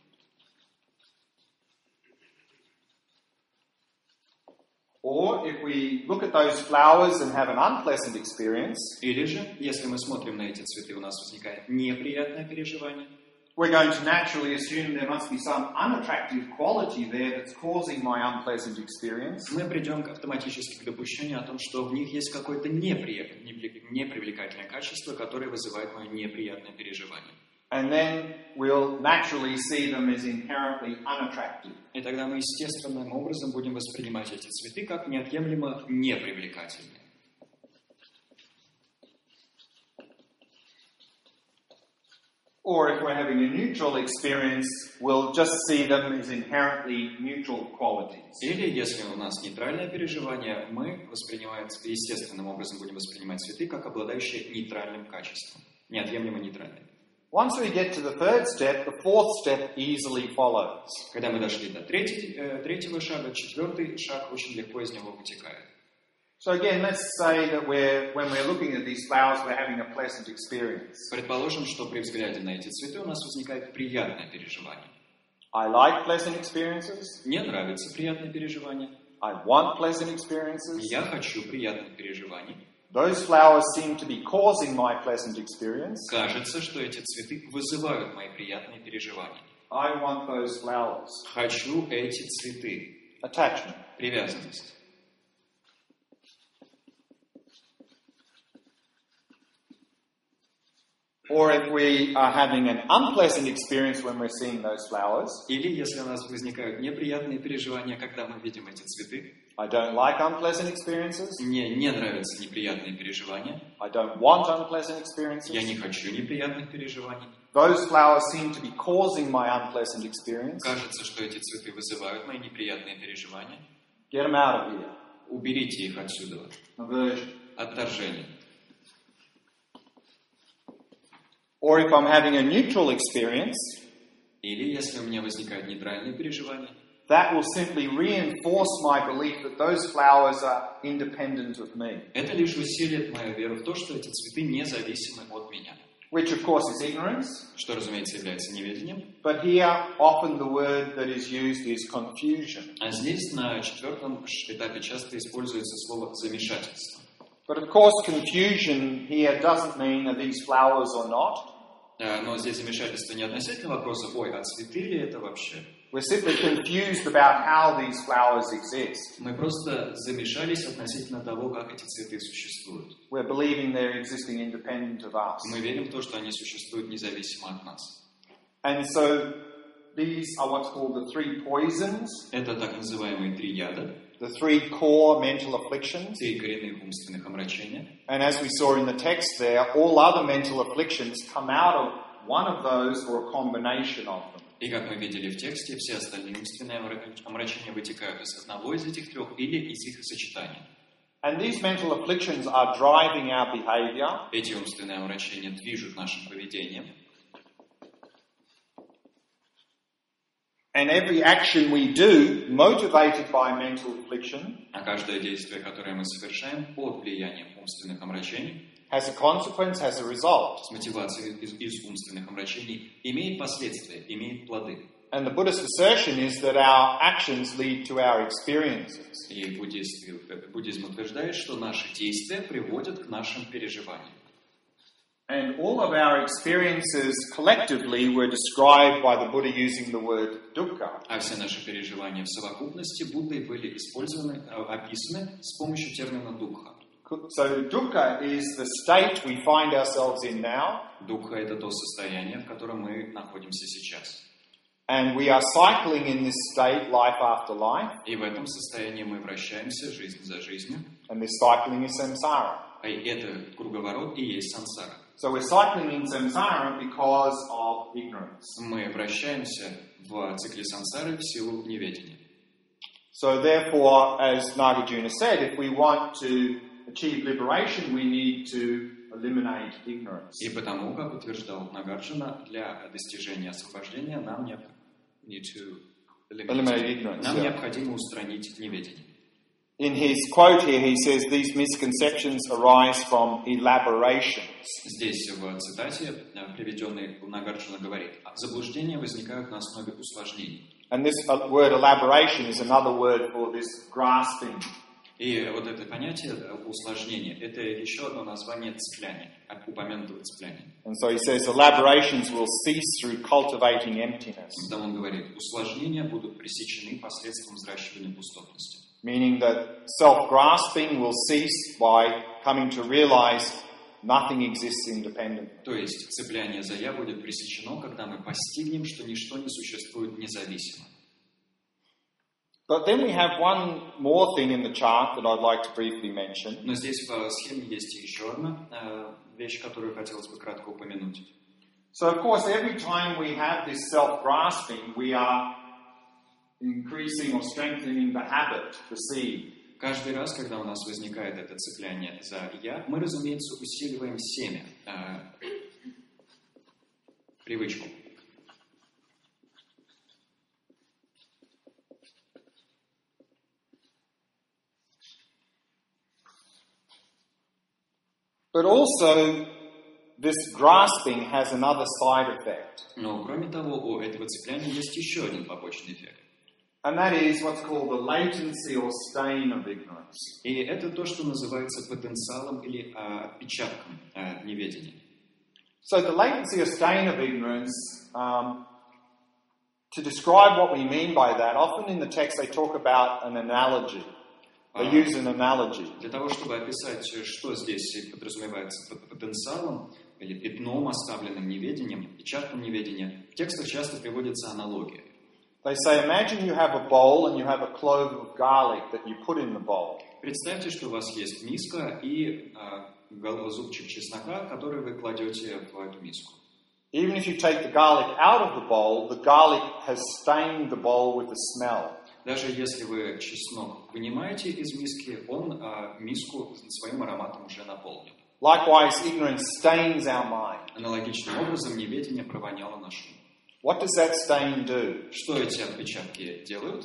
A: Or if we look at those flowers and have an unpleasant experience,
B: Или же, если мы смотрим на эти цветы, у нас возникает неприятное переживание,
A: we're going to naturally assume there must be some unattractive quality there that's causing my unpleasant experience.
B: мы придем автоматически к допущению о том, что в них есть какое-то непривлекательное качество, которое вызывает мое неприятное переживание.
A: And then we'll naturally see them as inherently unattractive.
B: И тогда мы естественным образом будем воспринимать эти цветы как неотъемлемо непривлекательные.
A: Or if we're having a neutral experience, we'll just see them as inherently neutral qualities.
B: Или, если у нас нейтральное переживание, мы естественным образом будем воспринимать цветы как обладающие нейтральным качеством, неотъемлемо нейтральным.
A: Once we get to the third step, the fourth step easily follows.
B: Когда мы дошли до третьего шага, четвертый шаг очень легко из него вытекает.
A: So again, let's say that when we're looking at these flowers, we're having a pleasant experience.
B: Предположим, что при взгляде на эти цветы у нас возникает приятное переживание.
A: I like pleasant experiences.
B: Мне нравится приятное переживание.
A: I want pleasant experiences.
B: Я хочу приятных переживаний.
A: Those flowers seem to be causing my pleasant experience.
B: Кажется, что эти цветы вызывают мои приятные переживания.
A: I want those flowers.
B: Хочу эти цветы.
A: Attachment.
B: Привязанность.
A: Or if we are having an unpleasant experience when we're seeing those flowers.
B: Или если у нас возникают неприятные переживания, когда мы видим эти цветы.
A: I don't like unpleasant experiences.
B: Мне не нравятся неприятные переживания.
A: I don't want unpleasant experiences.
B: Я не хочу неприятных переживаний.
A: Those flowers seem to be causing my unpleasant experience.
B: Кажется, что эти цветы вызывают мои неприятные переживания.
A: Get them out of here.
B: Уберите их отсюда.
A: Aversion.
B: Отторжение.
A: Or if I'm having a neutral experience,
B: или если у меня возникают нейтральные переживания,
A: that will simply reinforce my belief that those flowers are independent of me.
B: Это лишь усилит мою веру в то, что эти цветы независимы от меня.
A: Which, of course, is ignorance.
B: Что, разумеется, является неведением.
A: But here, often the word that is used is confusion.
B: А здесь, на четвертом этапе, часто используется слово «замешательство».
A: But, of course, confusion here doesn't mean are these flowers or not.
B: Но здесь замешательство не относительно вопроса, ой, а цветы ли это вообще?
A: We're simply confused about how these flowers exist.
B: Мы просто замешались относительно того, как эти цветы существуют.
A: We're believing they're existing independent of us.
B: Мы верим в то, что они существуют независимо от нас.
A: And so these are what's called the three poisons.
B: Это так называемые три яда.
A: The three core mental afflictions.
B: Три коренных умственных омрачения.
A: And as we saw in the text there, all other mental afflictions come out of one of those or a combination of them.
B: И как мы видели в тексте, все остальные умственные омрачения вытекают из одного из этих трех или из их сочетания.
A: And these mental afflictions are driving our behavior.
B: Эти умственные омрачения движут нашим поведением.
A: And every action we do, motivated by mental affliction,
B: а каждое действие, которое мы совершаем под влиянием умственных омрачений,
A: has a consequence, has a result.
B: С мотивацией из умственных омрачений имеет последствия, имеет плоды.
A: And the Buddhist assertion is that our actions lead to our experiences.
B: И буддизм утверждает, что наши действия приводят к нашим переживаниям.
A: And all of our experiences collectively were described by the Buddha using the word dukkha.
B: А все наши переживания в совокупности Буддой были описаны с помощью термина дуkkha.
A: So dukkha is the state we find ourselves in now.
B: Дуkkha — это то состояние, в котором мы находимся сейчас.
A: And we are cycling in this state life after life.
B: И в этом состоянии мы вращаемся жизнь за жизнью.
A: And this cycling is samsara.
B: И это круговорот и есть сансара.
A: So we're cycling in samsara because of ignorance.
B: Мы вращаемся в цикле сансары в силу неведения.
A: So therefore, as Nagarjuna said, if we want to achieve liberation, we need to eliminate ignorance.
B: И потому, как утверждал Нагарджуна, для достижения освобождения нам необходимо устранить неведение.
A: In his quote here, he says, these misconceptions arise from elaborations.
B: Здесь в цитате, приведенной Нагарджуна, говорит, заблуждения возникают на основе усложнений.
A: And this word elaboration is another word for this grasping.
B: И вот это понятие усложнения, это еще одно название цепляния, упомянутого цепляния.
A: And so he says elaborations will cease through cultivating emptiness.
B: Когда он говорит, усложнения будут пресечены посредством взращивания пустотности.
A: Meaning that self-grasping will cease by coming to realize nothing exists independently.
B: То есть цепляние за «я» будет пресечено, когда мы постигнем, что ничто не существует независимо.
A: But then we have one more thing in the chart that I'd like to briefly mention.
B: Но здесь в схеме есть еще одна вещь, которую хотелось бы кратко упомянуть.
A: So of course every time we have this self-grasping, we are increasing or strengthening the habit, the seed.
B: Каждый раз, когда у нас возникает это цепляние за «я», мы, разумеется, усиливаем семя, привычку.
A: But also, this grasping has another side effect.
B: Но, кроме того, у этого цепляния есть еще один побочный эффект.
A: And that is what's called the latency or stain of ignorance.
B: И это то, что называется потенциалом или отпечатком неведения.
A: So the latency or stain of ignorance, to describe what we mean by that, often in the text they talk about an analogy. They use an analogy.
B: Для того, чтобы описать, что здесь подразумевается под потенциалом или пятном, оставленным неведением, отпечатком неведения, в текстах часто приводится аналогия.
A: They say, imagine you have a bowl and you have a clove of garlic that you put in the bowl.
B: Представьте, что у вас есть миска и зубчик чеснока, который вы кладете в эту миску.
A: Even if you take the garlic out of the bowl, the garlic has stained the bowl with the smell.
B: Даже если вы чеснок вынимаете из миски, он миску своим ароматом уже наполнил.
A: Likewise, ignorance stains our mind.
B: Аналогичным образом неведение провоняло наш ум.
A: What does that stain do?
B: Что эти отпечатки делают?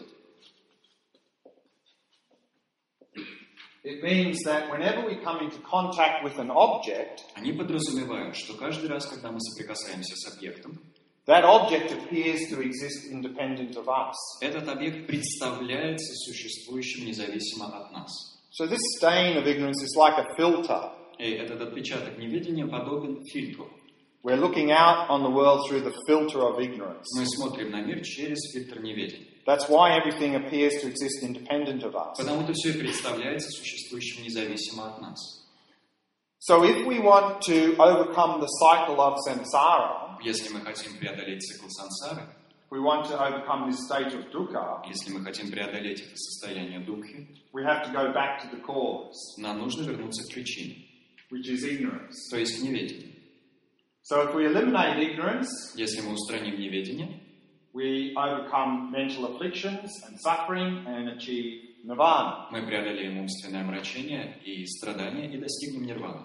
A: It means that whenever we come into contact with an object,
B: Они подразумевают, что каждый раз, когда мы соприкасаемся с объектом,
A: that object appears to exist independent of us.
B: этот объект представляется существующим независимо от нас.
A: So this stain of ignorance is like a filter.
B: И этот отпечаток неведения подобен фильтру.
A: We're looking out on the world through the filter of ignorance.
B: Мы смотрим на мир через фильтр неведения.
A: That's why everything appears to exist independent of us.
B: Потому-то все и представляется существующим независимо от нас.
A: So if we want to overcome the cycle of samsara,
B: Если мы хотим преодолеть цикл сансары,
A: if we want to overcome this state of dukkha,
B: если мы хотим преодолеть это состояние духи,
A: we have to go back to the cause,
B: нам нужно вернуться к причине,
A: which is ignorance.
B: то есть к неведению.
A: So if we eliminate ignorance,
B: Если мы устраним неведение,
A: we overcome mental afflictions and suffering and achieve nirvana.
B: мы преодолеем умственное омрачение и страдания и достигнем нирваны.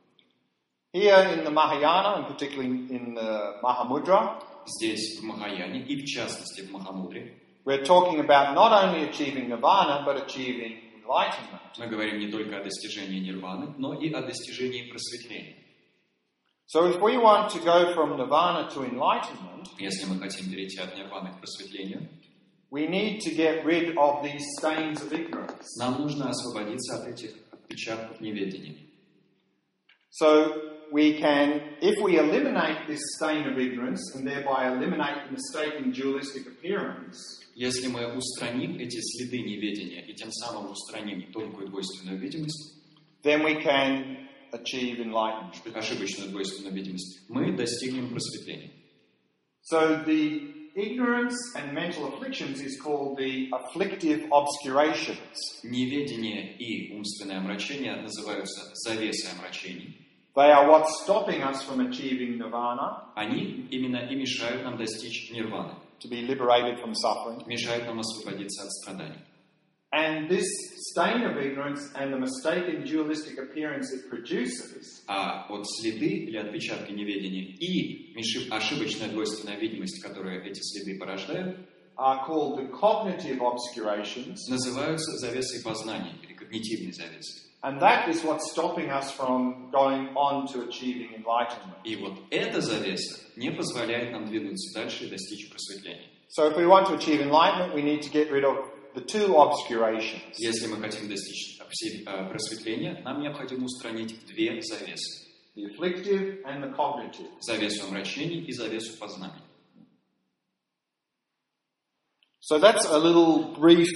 A: Here in the Mahayana, and particularly in the Mahamudra,
B: Здесь, в Махаяне, и в частности в Махамудре,
A: we're talking about not only achieving nirvana, but achieving enlightenment.
B: мы говорим не только о достижении нирваны, но и о достижении просветления.
A: So if we want to go from nirvana to enlightenment,
B: Если мы хотим перейти от нирваны к просветлению,
A: we need to get rid of these stains of ignorance.
B: нам нужно освободиться от этих отпечатков неведения.
A: So we can, if we eliminate this stain of ignorance and thereby eliminate the mistaken dualistic appearance,
B: Если мы устраним эти следы неведения и тем самым устраним тонкую двойственную видимость,
A: then we can achieve enlightenment.
B: ошибочную двойственную видимость, мы достигнем просветления.
A: So the ignorance and mental afflictions is called the afflictive obscurations.
B: Неведение и умственное омрачение называются завесой омрачений.
A: They are what's stopping us from achieving nirvana,
B: Они именно и мешают нам достичь нирваны,
A: to be liberated from suffering.
B: мешают нам освободиться от страданий.
A: And this stain of ignorance and the mistaken dualistic appearance it produces
B: А вот следы или отпечатки неведения и ошибочная двойственная видимость, которую эти следы порождают,
A: are called the cognitive obscurations,
B: называются завесой познания или когнитивный завес.
A: And that is what's stopping us from going on to achieving enlightenment.
B: И вот эта завеса не позволяет нам двинуться дальше и достичь просветления.
A: So if we want to achieve enlightenment, we need to get rid of the two obscurations.
B: Если мы хотим достичь просветления, нам необходимо устранить две завесы.
A: The afflictive and the cognitive.
B: Завесу омрачений и завесу познаний.
A: So that's a little brief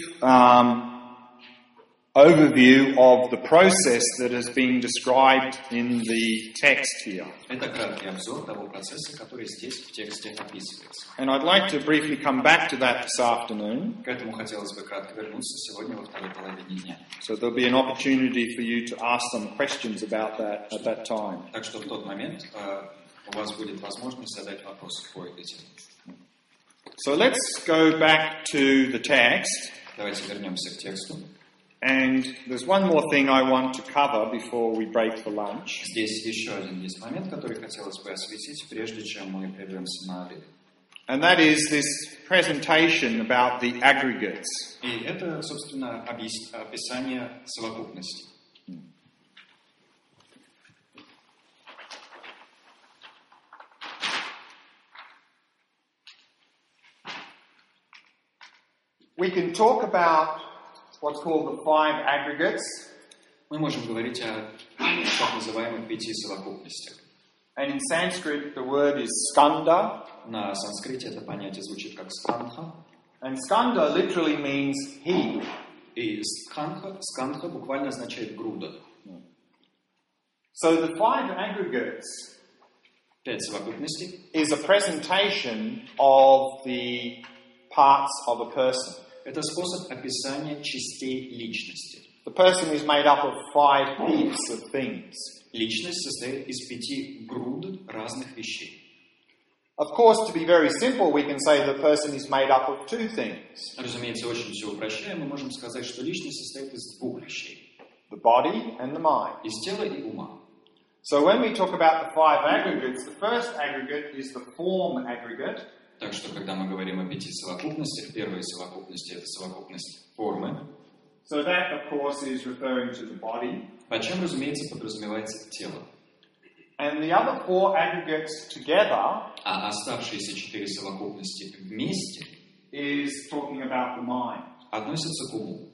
A: overview of the process that has been described in the text here.
B: Это краткий обзор того процесса, который здесь в тексте описывается.
A: And I'd like to briefly come back to that this afternoon.
B: К этому хотелось бы кратко вернуться сегодня во второй половине дня.
A: So there'll be an opportunity for you to ask some questions about that at that time.
B: Так что в тот момент у вас будет возможность задать вопросы по этой теме.
A: So let's go back to the text.
B: Давайте вернемся к тексту.
A: And there's one more thing I want to cover before we break for lunch.
B: Здесь еще один есть момент, который хотелось бы осветить, прежде чем мы прервемся на обед.
A: And that is this presentation about the aggregates.
B: И это, собственно, описание совокупности.
A: We can talk about what's called the five aggregates.
B: Мы можем говорить о так называемых 5 совокупностях.
A: And in Sanskrit, the word is skanda.
B: На санскрите это понятие звучит как скандха.
A: And skanda literally means heap.
B: И скандха буквально означает груда.
A: So the five aggregates
B: 5 совокупностей
A: is a presentation of the parts of a person.
B: Это способ описания частей личности.
A: The person is made up of 5 heaps of things.
B: Личность состоит из 5 груд разных вещей.
A: Of course, to be very simple, we can say the person is made up of 2 things.
B: Разумеется, очень все упрощая, мы можем сказать, что личность состоит из 2 вещей.
A: The body and the mind.
B: Из тела и ума.
A: So when we talk about the 5 aggregates, the first aggregate is the form aggregate.
B: Так что, когда мы говорим о 5 совокупностях, первая совокупность – это совокупность формы.
A: So that, of course, is referring to the body.
B: Под чем, разумеется, подразумевается тело.
A: And the other 4 aggregates together
B: А оставшиеся 4 совокупности вместе
A: is talking about the mind.
B: относятся к уму.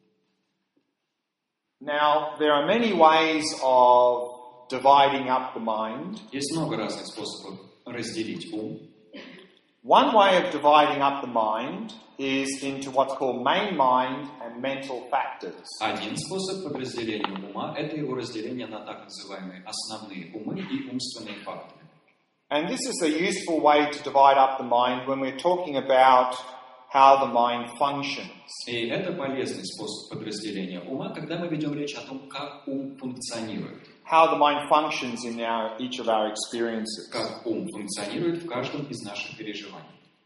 A: Now, there are many ways of dividing up the mind.
B: Есть много разных способов разделить ум.
A: One way of dividing up the mind is into what's called main mind and mental factors.
B: Один способ подразделения ума – это его разделение на так называемые основные умы и умственные факторы.
A: And this is a useful way to divide up the mind when we're talking about how the mind functions.
B: И это полезный способ подразделения ума, когда мы ведем речь о том, как ум функционирует.
A: How the mind functions in each of our experiences.
B: Как ум функционирует в каждом из наших переживаний.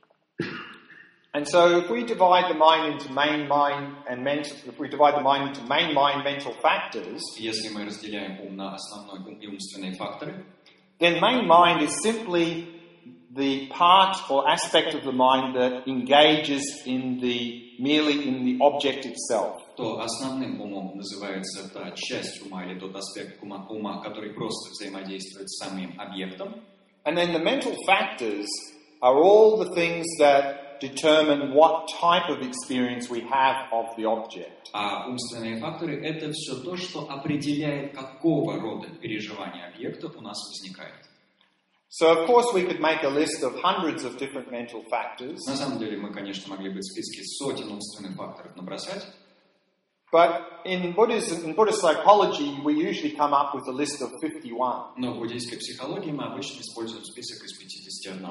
A: And so, if we divide the mind into main mind and mental, if we divide the mind into main mind mental factors,
B: Если мы разделяем ум на основной ум и умственные факторы,
A: then main mind is simply the part or aspect of the mind that engages merely in the object itself.
B: то основным умом называется та часть ума или тот аспект ума, который просто взаимодействует с самим объектом.
A: And then the mental factors are all the things that determine what type of experience we have of the object.
B: А умственные факторы – это все то, что определяет, какого рода переживания объекта у нас возникает.
A: So, of course, we could make a list of hundreds of different mental factors.
B: На самом деле, мы, конечно, могли бы в списке сотен умственных факторов набросать.
A: But in Buddhist psychology, we usually come up with a list of 51.
B: Но в буддийской психологии мы обычно используем список из 51.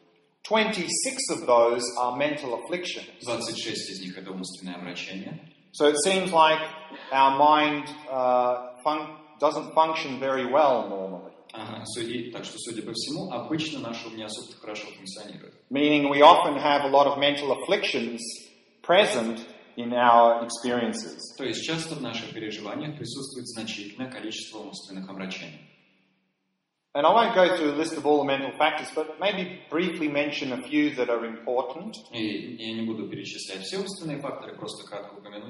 A: 26 of those are mental afflictions.
B: 26 из них – это умственное омрачение.
A: So it seems like our mind doesn't function very well normally.
B: Так что, судя по всему, обычно наш ум не особо хорошо функционирует.
A: Meaning we often have a lot of mental afflictions present in our experiences.
B: То есть часто в наших переживаниях присутствует значительное количество умственных омрачений.
A: And I won't go through a list of all the mental factors, but maybe briefly mention a few that are important.
B: И я не буду перечислять все умственные факторы, просто кратко упомяну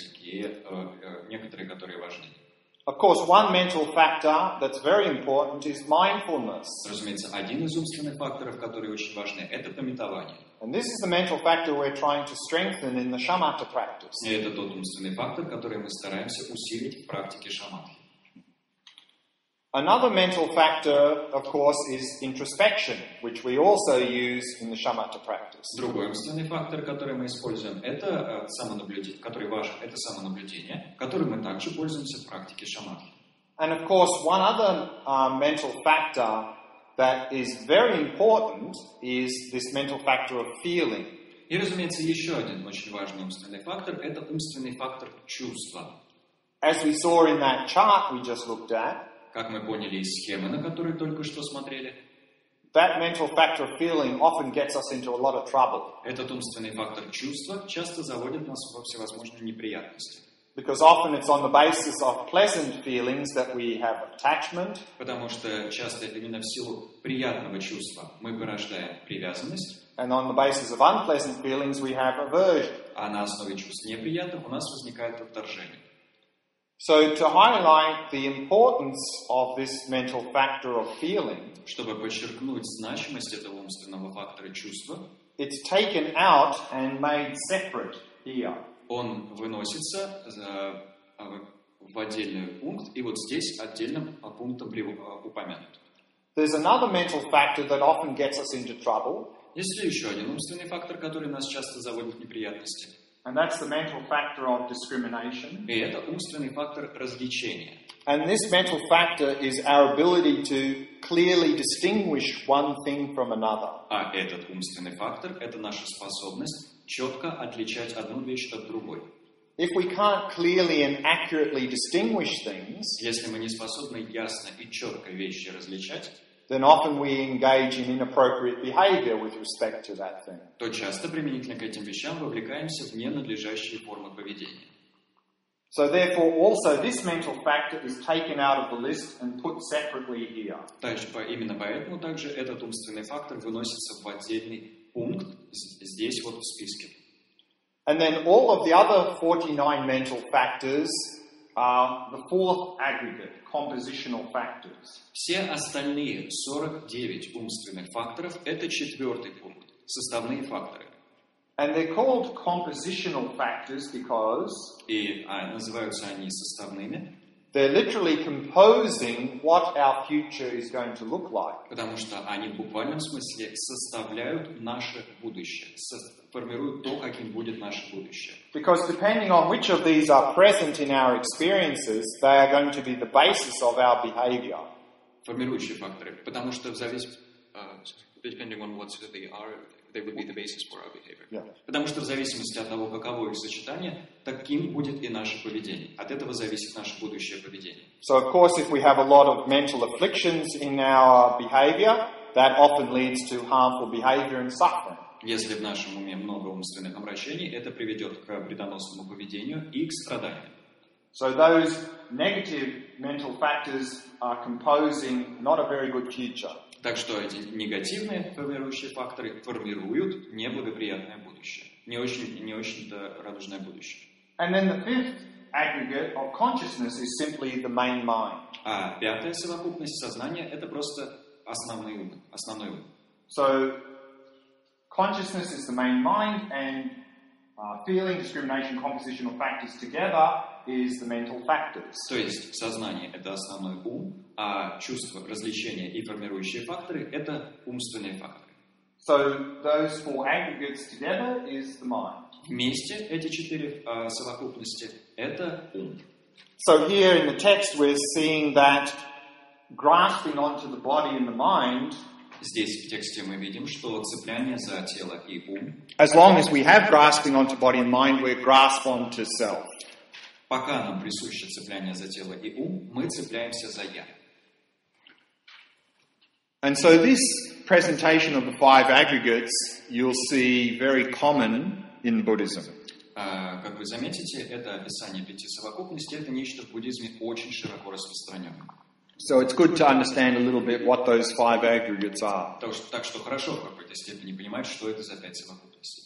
B: некоторые, которые важны.
A: Of course, one mental factor that's very important is mindfulness.
B: Разумеется, один из умственных факторов, которые очень важны, это памятование.
A: And this is the mental factor we're trying to strengthen in the shamatha practice.
B: И это тот умственный фактор, который мы стараемся усилить в практике шаматхи.
A: Another mental factor, of course, is introspection, which we also use in the shamatha practice.
B: Другой умственный фактор, который мы используем, это самонаблюдение, который важен, это самонаблюдение, которым мы также пользуемся в практике шаматхи.
A: And of course, one other mental factor that is very important is this mental factor of feeling.
B: И, разумеется, еще один очень важный умственный фактор – это умственный фактор чувства.
A: As we saw in that chart we just looked at,
B: как мы поняли из схемы, на которую только что смотрели,
A: that mental factor of feeling often gets us into a lot of trouble.
B: Этот умственный фактор чувства часто заводит нас во всевозможные неприятности.
A: Because often it's on the basis of pleasant feelings that we have attachment.
B: Потому что часто именно в силу приятного чувства мы порождаем привязанность.
A: And on the basis of unpleasant feelings we have aversion.
B: А на основе чувств неприятных у нас возникает отторжение.
A: So to highlight the importance of this mental factor of feeling,
B: чтобы подчеркнуть значимость этого умственного фактора чувства,
A: it's taken out and made separate here.
B: Он выносится в отдельный пункт, и вот здесь отдельным пунктом упомянут.
A: There's another mental factor that often gets us into trouble.
B: Есть еще один умственный фактор, который нас часто заводит в неприятности.
A: And that's the mental factor of discrimination.
B: И это умственный фактор развлечения.
A: And this mental factor is our ability to clearly distinguish one thing from another.
B: А этот умственный фактор – это наша способность четко отличать одну вещь от другой.
A: If we can't clearly and accurately distinguish things,
B: если мы не способны ясно и четко вещи различать,
A: then often we engage in inappropriate behavior with respect to that thing.
B: То часто применительно к этим вещам вовлекаемся в ненадлежащие формы поведения.
A: So therefore also this mental factor is taken out of the list and put separately here.
B: Также именно поэтому также этот умственный фактор выносится в отдельный пункт здесь вот в списке.
A: And then all of the other 49 mental factors are the fourth aggregate, compositional factors.
B: Все остальные 49 умственных факторов – это четвертый пункт, составные факторы.
A: And they're called compositional factors because
B: и называются они составными.
A: They're literally composing what our future is going to look like.
B: Потому что они в буквальном смысле составляют наше будущее, формируют то, каким будет наше будущее.
A: Because depending on which of these are present in our experiences, they are going to be the basis of our behavior.
B: Формирующие факторы, потому что в зависимости, depending on what they are, they would be the basis for our behavior.
A: Yeah.
B: Потому что в зависимости от того, каково их сочетание, таким будет и наше поведение. От этого зависит наше будущее поведение.
A: So of course, if we have a lot of mental afflictions in our behavior, that often leads to harmful behavior and suffering.
B: Если в нашем уме много умственных омрачений, это приведет к вредоносному поведению и к страданиям.
A: So those negative mental factors are composing not a very good future.
B: Так что эти негативные формирующие факторы формируют неблагоприятное будущее. Не очень-то радужное будущее.
A: And then the fifth aggregate of consciousness is simply the main mind.
B: А пятая совокупность сознания – это просто основной ум.
A: So consciousness is the main mind, and feeling, discrimination, compositional factors together is the mental factors.
B: То есть сознание – это основной ум, а чувства, развлечения и формирующие факторы – это умственные факторы.
A: So those four aggregates together is the mind.
B: Вместе эти четыре совокупности – это ум.
A: So here in the text we're seeing that grasping onto the body and the mind.
B: Здесь в тексте мы видим, что цепляние за тело и ум.
A: As long as we have grasping onto body and mind, we grasp onto self.
B: Пока нам присуще цепляние за тело и ум, мы цепляемся за я.
A: And so this presentation of the five aggregates you'll see very common in Buddhism.
B: Как вы заметите, это описание пяти совокупностей, это нечто в буддизме очень широко распространенное.
A: So it's good to understand a little bit what those 5 aggregates are.
B: Так что хорошо в какой-то степени понимать, что это за 5 совокупностей.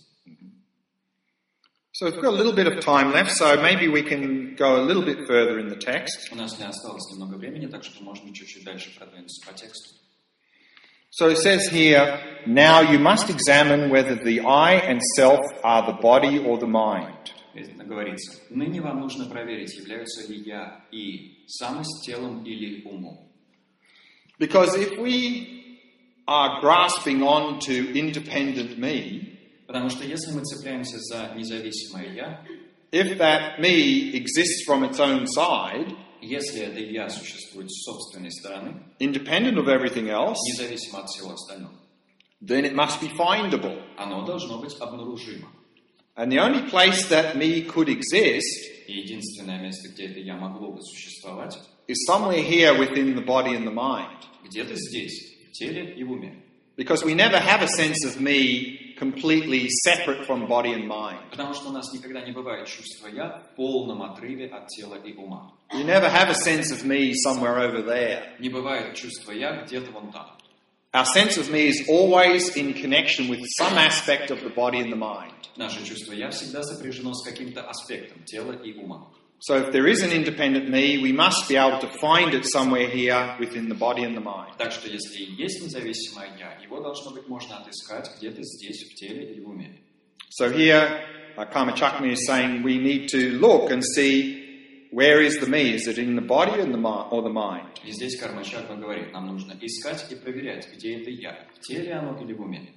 A: So we've got a little bit of time left, so maybe we can go a little bit further in the text.
B: У нас не осталось немного времени, так что можно чуть-чуть дальше продвинуться по тексту.
A: So it says here, now you must examine whether the I and self are the body or the mind.
B: Говорится, ныне вам нужно проверить, являются ли я и самость телом или умом.
A: Because if we are grasping on to independent me,
B: Потому что если мы цепляемся за независимое я,
A: if that me exists from its own side,
B: если это я существует с собственной стороны,
A: independent of everything else,
B: независимо от всего остального,
A: then it must be findable.
B: оно должно быть обнаружимо.
A: And the only place that me could exist
B: И единственное место, где это я могло бы существовать,
A: is somewhere here within the body and the mind.
B: где-то здесь, в теле и в уме.
A: Because we never have a sense of me completely separate from body and mind.
B: Потому что у нас никогда не бывает чувства «я» в полном отрыве от тела и ума.
A: You never have a sense of me somewhere over there.
B: Не бывает чувства «я» где-то вон там.
A: Our sense of me is always in connection with some aspect of the body and the mind.
B: Наше чувство «я» всегда сопряжено с каким-то аспектом тела и ума.
A: So if there is an independent me, we must be able to find it somewhere here within the body and the mind.
B: Так что если есть независимое «я», его должно быть можно отыскать где-то здесь, в теле или в уме.
A: So here, Karma Chakma is saying we need to look and see where is the me. Is it in the body or the mind?
B: И здесь Карма Чакма говорит, нам нужно искать и проверять, где это «я», в теле оно или в уме.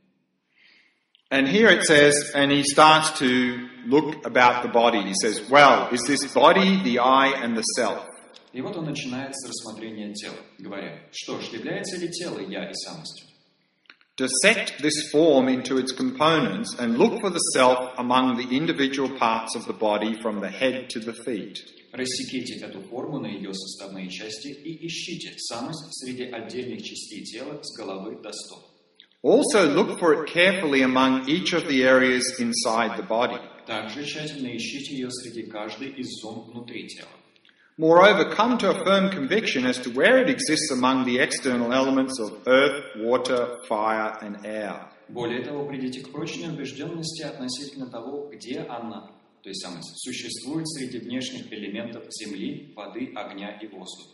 A: And here it says, and he starts to look about the body. He says, well, is this body, the I, and the self?
B: И вот он начинает с рассмотрения тела, говоря, что ж, является ли тело «я» и самостью?
A: Dissect this form into its components and look for the self among the individual parts of the body from the head to the feet.
B: Рассеките эту форму на ее составные части и ищите самость среди отдельных частей тела с головы до стоп.
A: Also look for it carefully among each of the areas inside the body.
B: Также тщательно ищите ее среди каждой из зон внутри тела.
A: Moreover, come to a firm conviction as to where it exists among the external elements of earth, water, fire, and air.
B: Более того, придите к прочной убежденности относительно того, где она, то есть самость, существует среди внешних элементов земли, воды, огня и воздуха.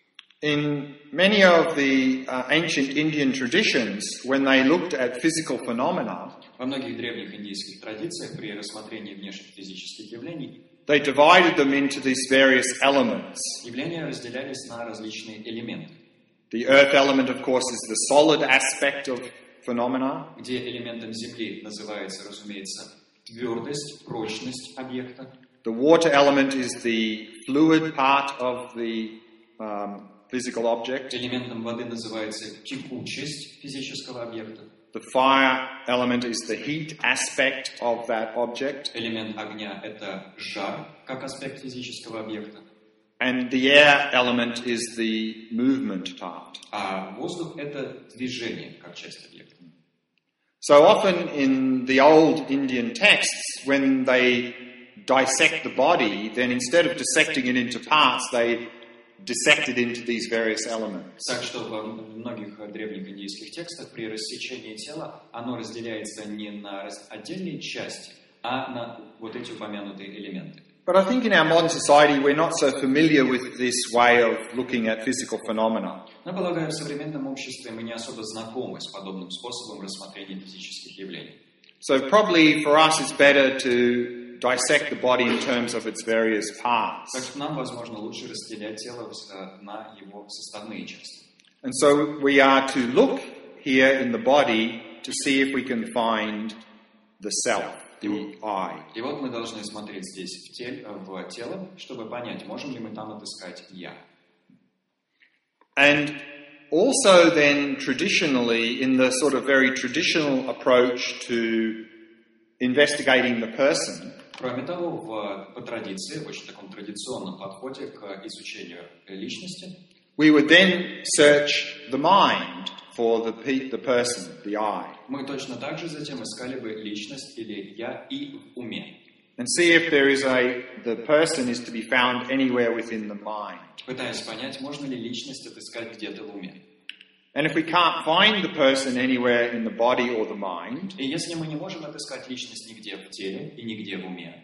A: In many of the ancient Indian traditions, when they looked at physical phenomena,
B: Во многих древних индийских традициях при рассмотрении внешних физических явлений
A: they divided them into these various elements.
B: явления разделялись на различные элементы.
A: The earth element, of course, is the solid aspect of phenomena.
B: Где элементом Земли называется, разумеется, твердость, прочность объекта.
A: The water element is the fluid part of the physical object.
B: Элементом воды называется текучесть физического объекта.
A: The fire element is the heat aspect of that object.
B: Элемент огня – это жар, как аспект физического объекта.
A: And the air element is the movement part.
B: А воздух – это движение, как часть объекта.
A: So often in the old Indian texts, when they dissect the body, then instead of dissecting it into parts, they dissect it into these various elements.
B: Так что во многих древних индийских текстах при рассечении тела оно разделяется не на отдельные части, а на вот эти упомянутые элементы.
A: But I think in our modern society we're not so familiar with this way of looking at physical phenomena.
B: Но, полагаю, в современном обществе мы не особо знакомы с подобным способом рассмотрения физических явлений.
A: So probably for us it's better to dissect the body in terms of its various parts.
B: Так что нам, возможно, лучше разделять тело на его составные части.
A: And so we are to look here in the body to see if we can find the self, the I.
B: И вот мы должны смотреть здесь в тело, чтобы понять, можем ли мы там отыскать «я».
A: And also then traditionally, in the sort of very traditional approach to investigating the person,
B: Кроме того, по традиции, в очень таком традиционном подходе к изучению личности,
A: we would then search the mind for the person, the I.
B: мы точно так же затем искали бы личность или «я» и в уме.
A: and see if the person is to be found anywhere within the mind.
B: Пытаясь понять, можно ли личность отыскать где-то в уме.
A: And if we can't find the person anywhere in the body or the mind,
B: И если мы не можем отыскать личность нигде в теле и нигде в уме,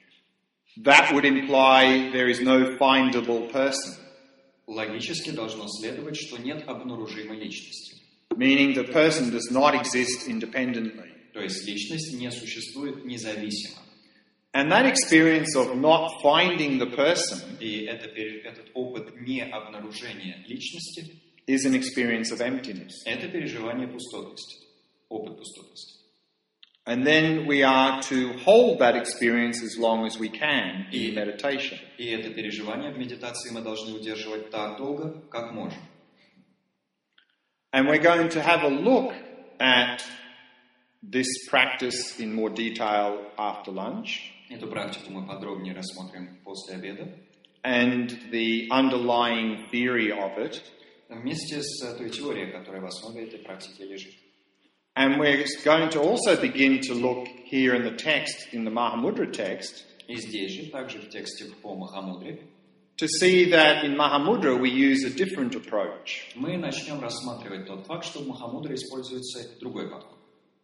A: that would imply there is no findable person,
B: логически должно следовать, что нет обнаружимой личности.
A: meaning the person does not exist independently.
B: То есть личность не существует независимо.
A: And that experience of not finding the person
B: И этот опыт необнаружения личности
A: is an experience of emptiness.
B: – это переживание пустотности, опыт пустотности.
A: And then we are to hold that experience as long as we can in meditation.
B: И это переживание в медитации мы должны удерживать так долго, как можем.
A: And we're going to have a look at this practice in more detail after lunch.
B: Эту практику мы подробнее рассмотрим после обеда.
A: And the underlying theory of it.
B: Вместе с той теорией, которая в основе этой практики лежит.
A: And we're going to also begin to look here in the text, in the Mahamudra text,
B: И здесь же, также в тексте по Махамудре,
A: to see that in Mahamudra we use a different approach.
B: мы начнем рассматривать тот факт, что в Махамудре используется другой подход.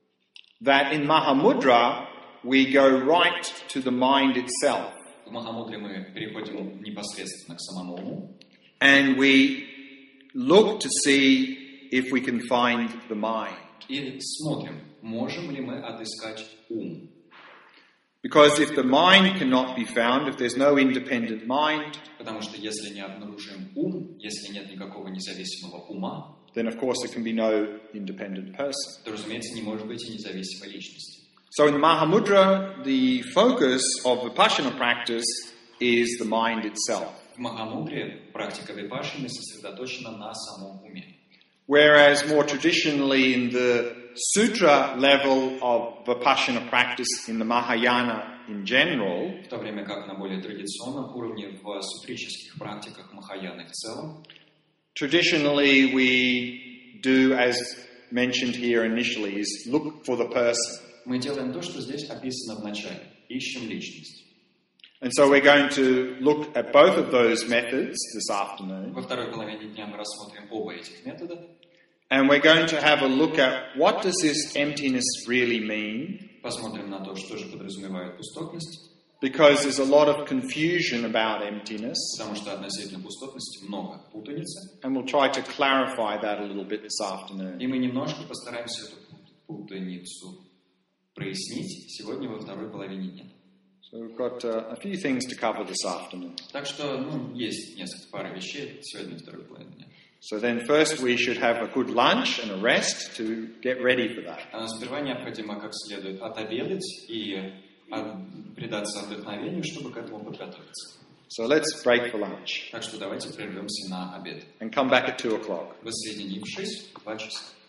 A: That in Mahamudra we go right to the mind itself.
B: В Махамудре мы переходим непосредственно к самому уму.
A: And we look to see if we can find the mind.
B: И смотрим, можем ли мы отыскать ум.
A: Because if the mind cannot be found, if there's no independent mind,
B: Потому что если не обнаружим ум, если нет никакого независимого ума,
A: then of course there can be no independent person.
B: то, разумеется, не может быть и независимой личности.
A: So in Mahamudra, the focus of Vipassana practice is the mind itself.
B: В Махамудре практика випашшаны сосредоточена на самом уме.
A: Whereas more traditionally in the sutra level of Vipassana practice in the Mahayana in general,
B: В то время как на более традиционном уровне в сутрических практиках Махаяны в целом,
A: traditionally we do, as mentioned here initially, is look for the person.
B: мы делаем то, что здесь описано в начале. Ищем личность.
A: And so we're going to look at both of those methods this afternoon.
B: Во второй половине дня мы рассмотрим оба этих метода.
A: And we're going to have a look at what does this emptiness really mean?
B: Посмотрим на то, что же подразумевает пустотность.
A: Because there's a lot of confusion about emptiness.
B: Потому что относительно пустотности много путаницы.
A: And we'll try to clarify that a little bit this afternoon.
B: И мы немножко постараемся эту путаницу прояснить сегодня во второй половине дня.
A: So we've got a few things to cover this afternoon.
B: Так что, есть несколько пар вещей сегодня во второй половине дня.
A: So then first we should have a good lunch and a rest to get ready for that.
B: Сперва необходимо как следует отобедать и предаться вдохновению, чтобы к этому подготовиться.
A: So let's break for lunch
B: Так что давайте прервемся на обед.
A: and come back at 2 o'clock.
B: Воссоединившись в 2 часа.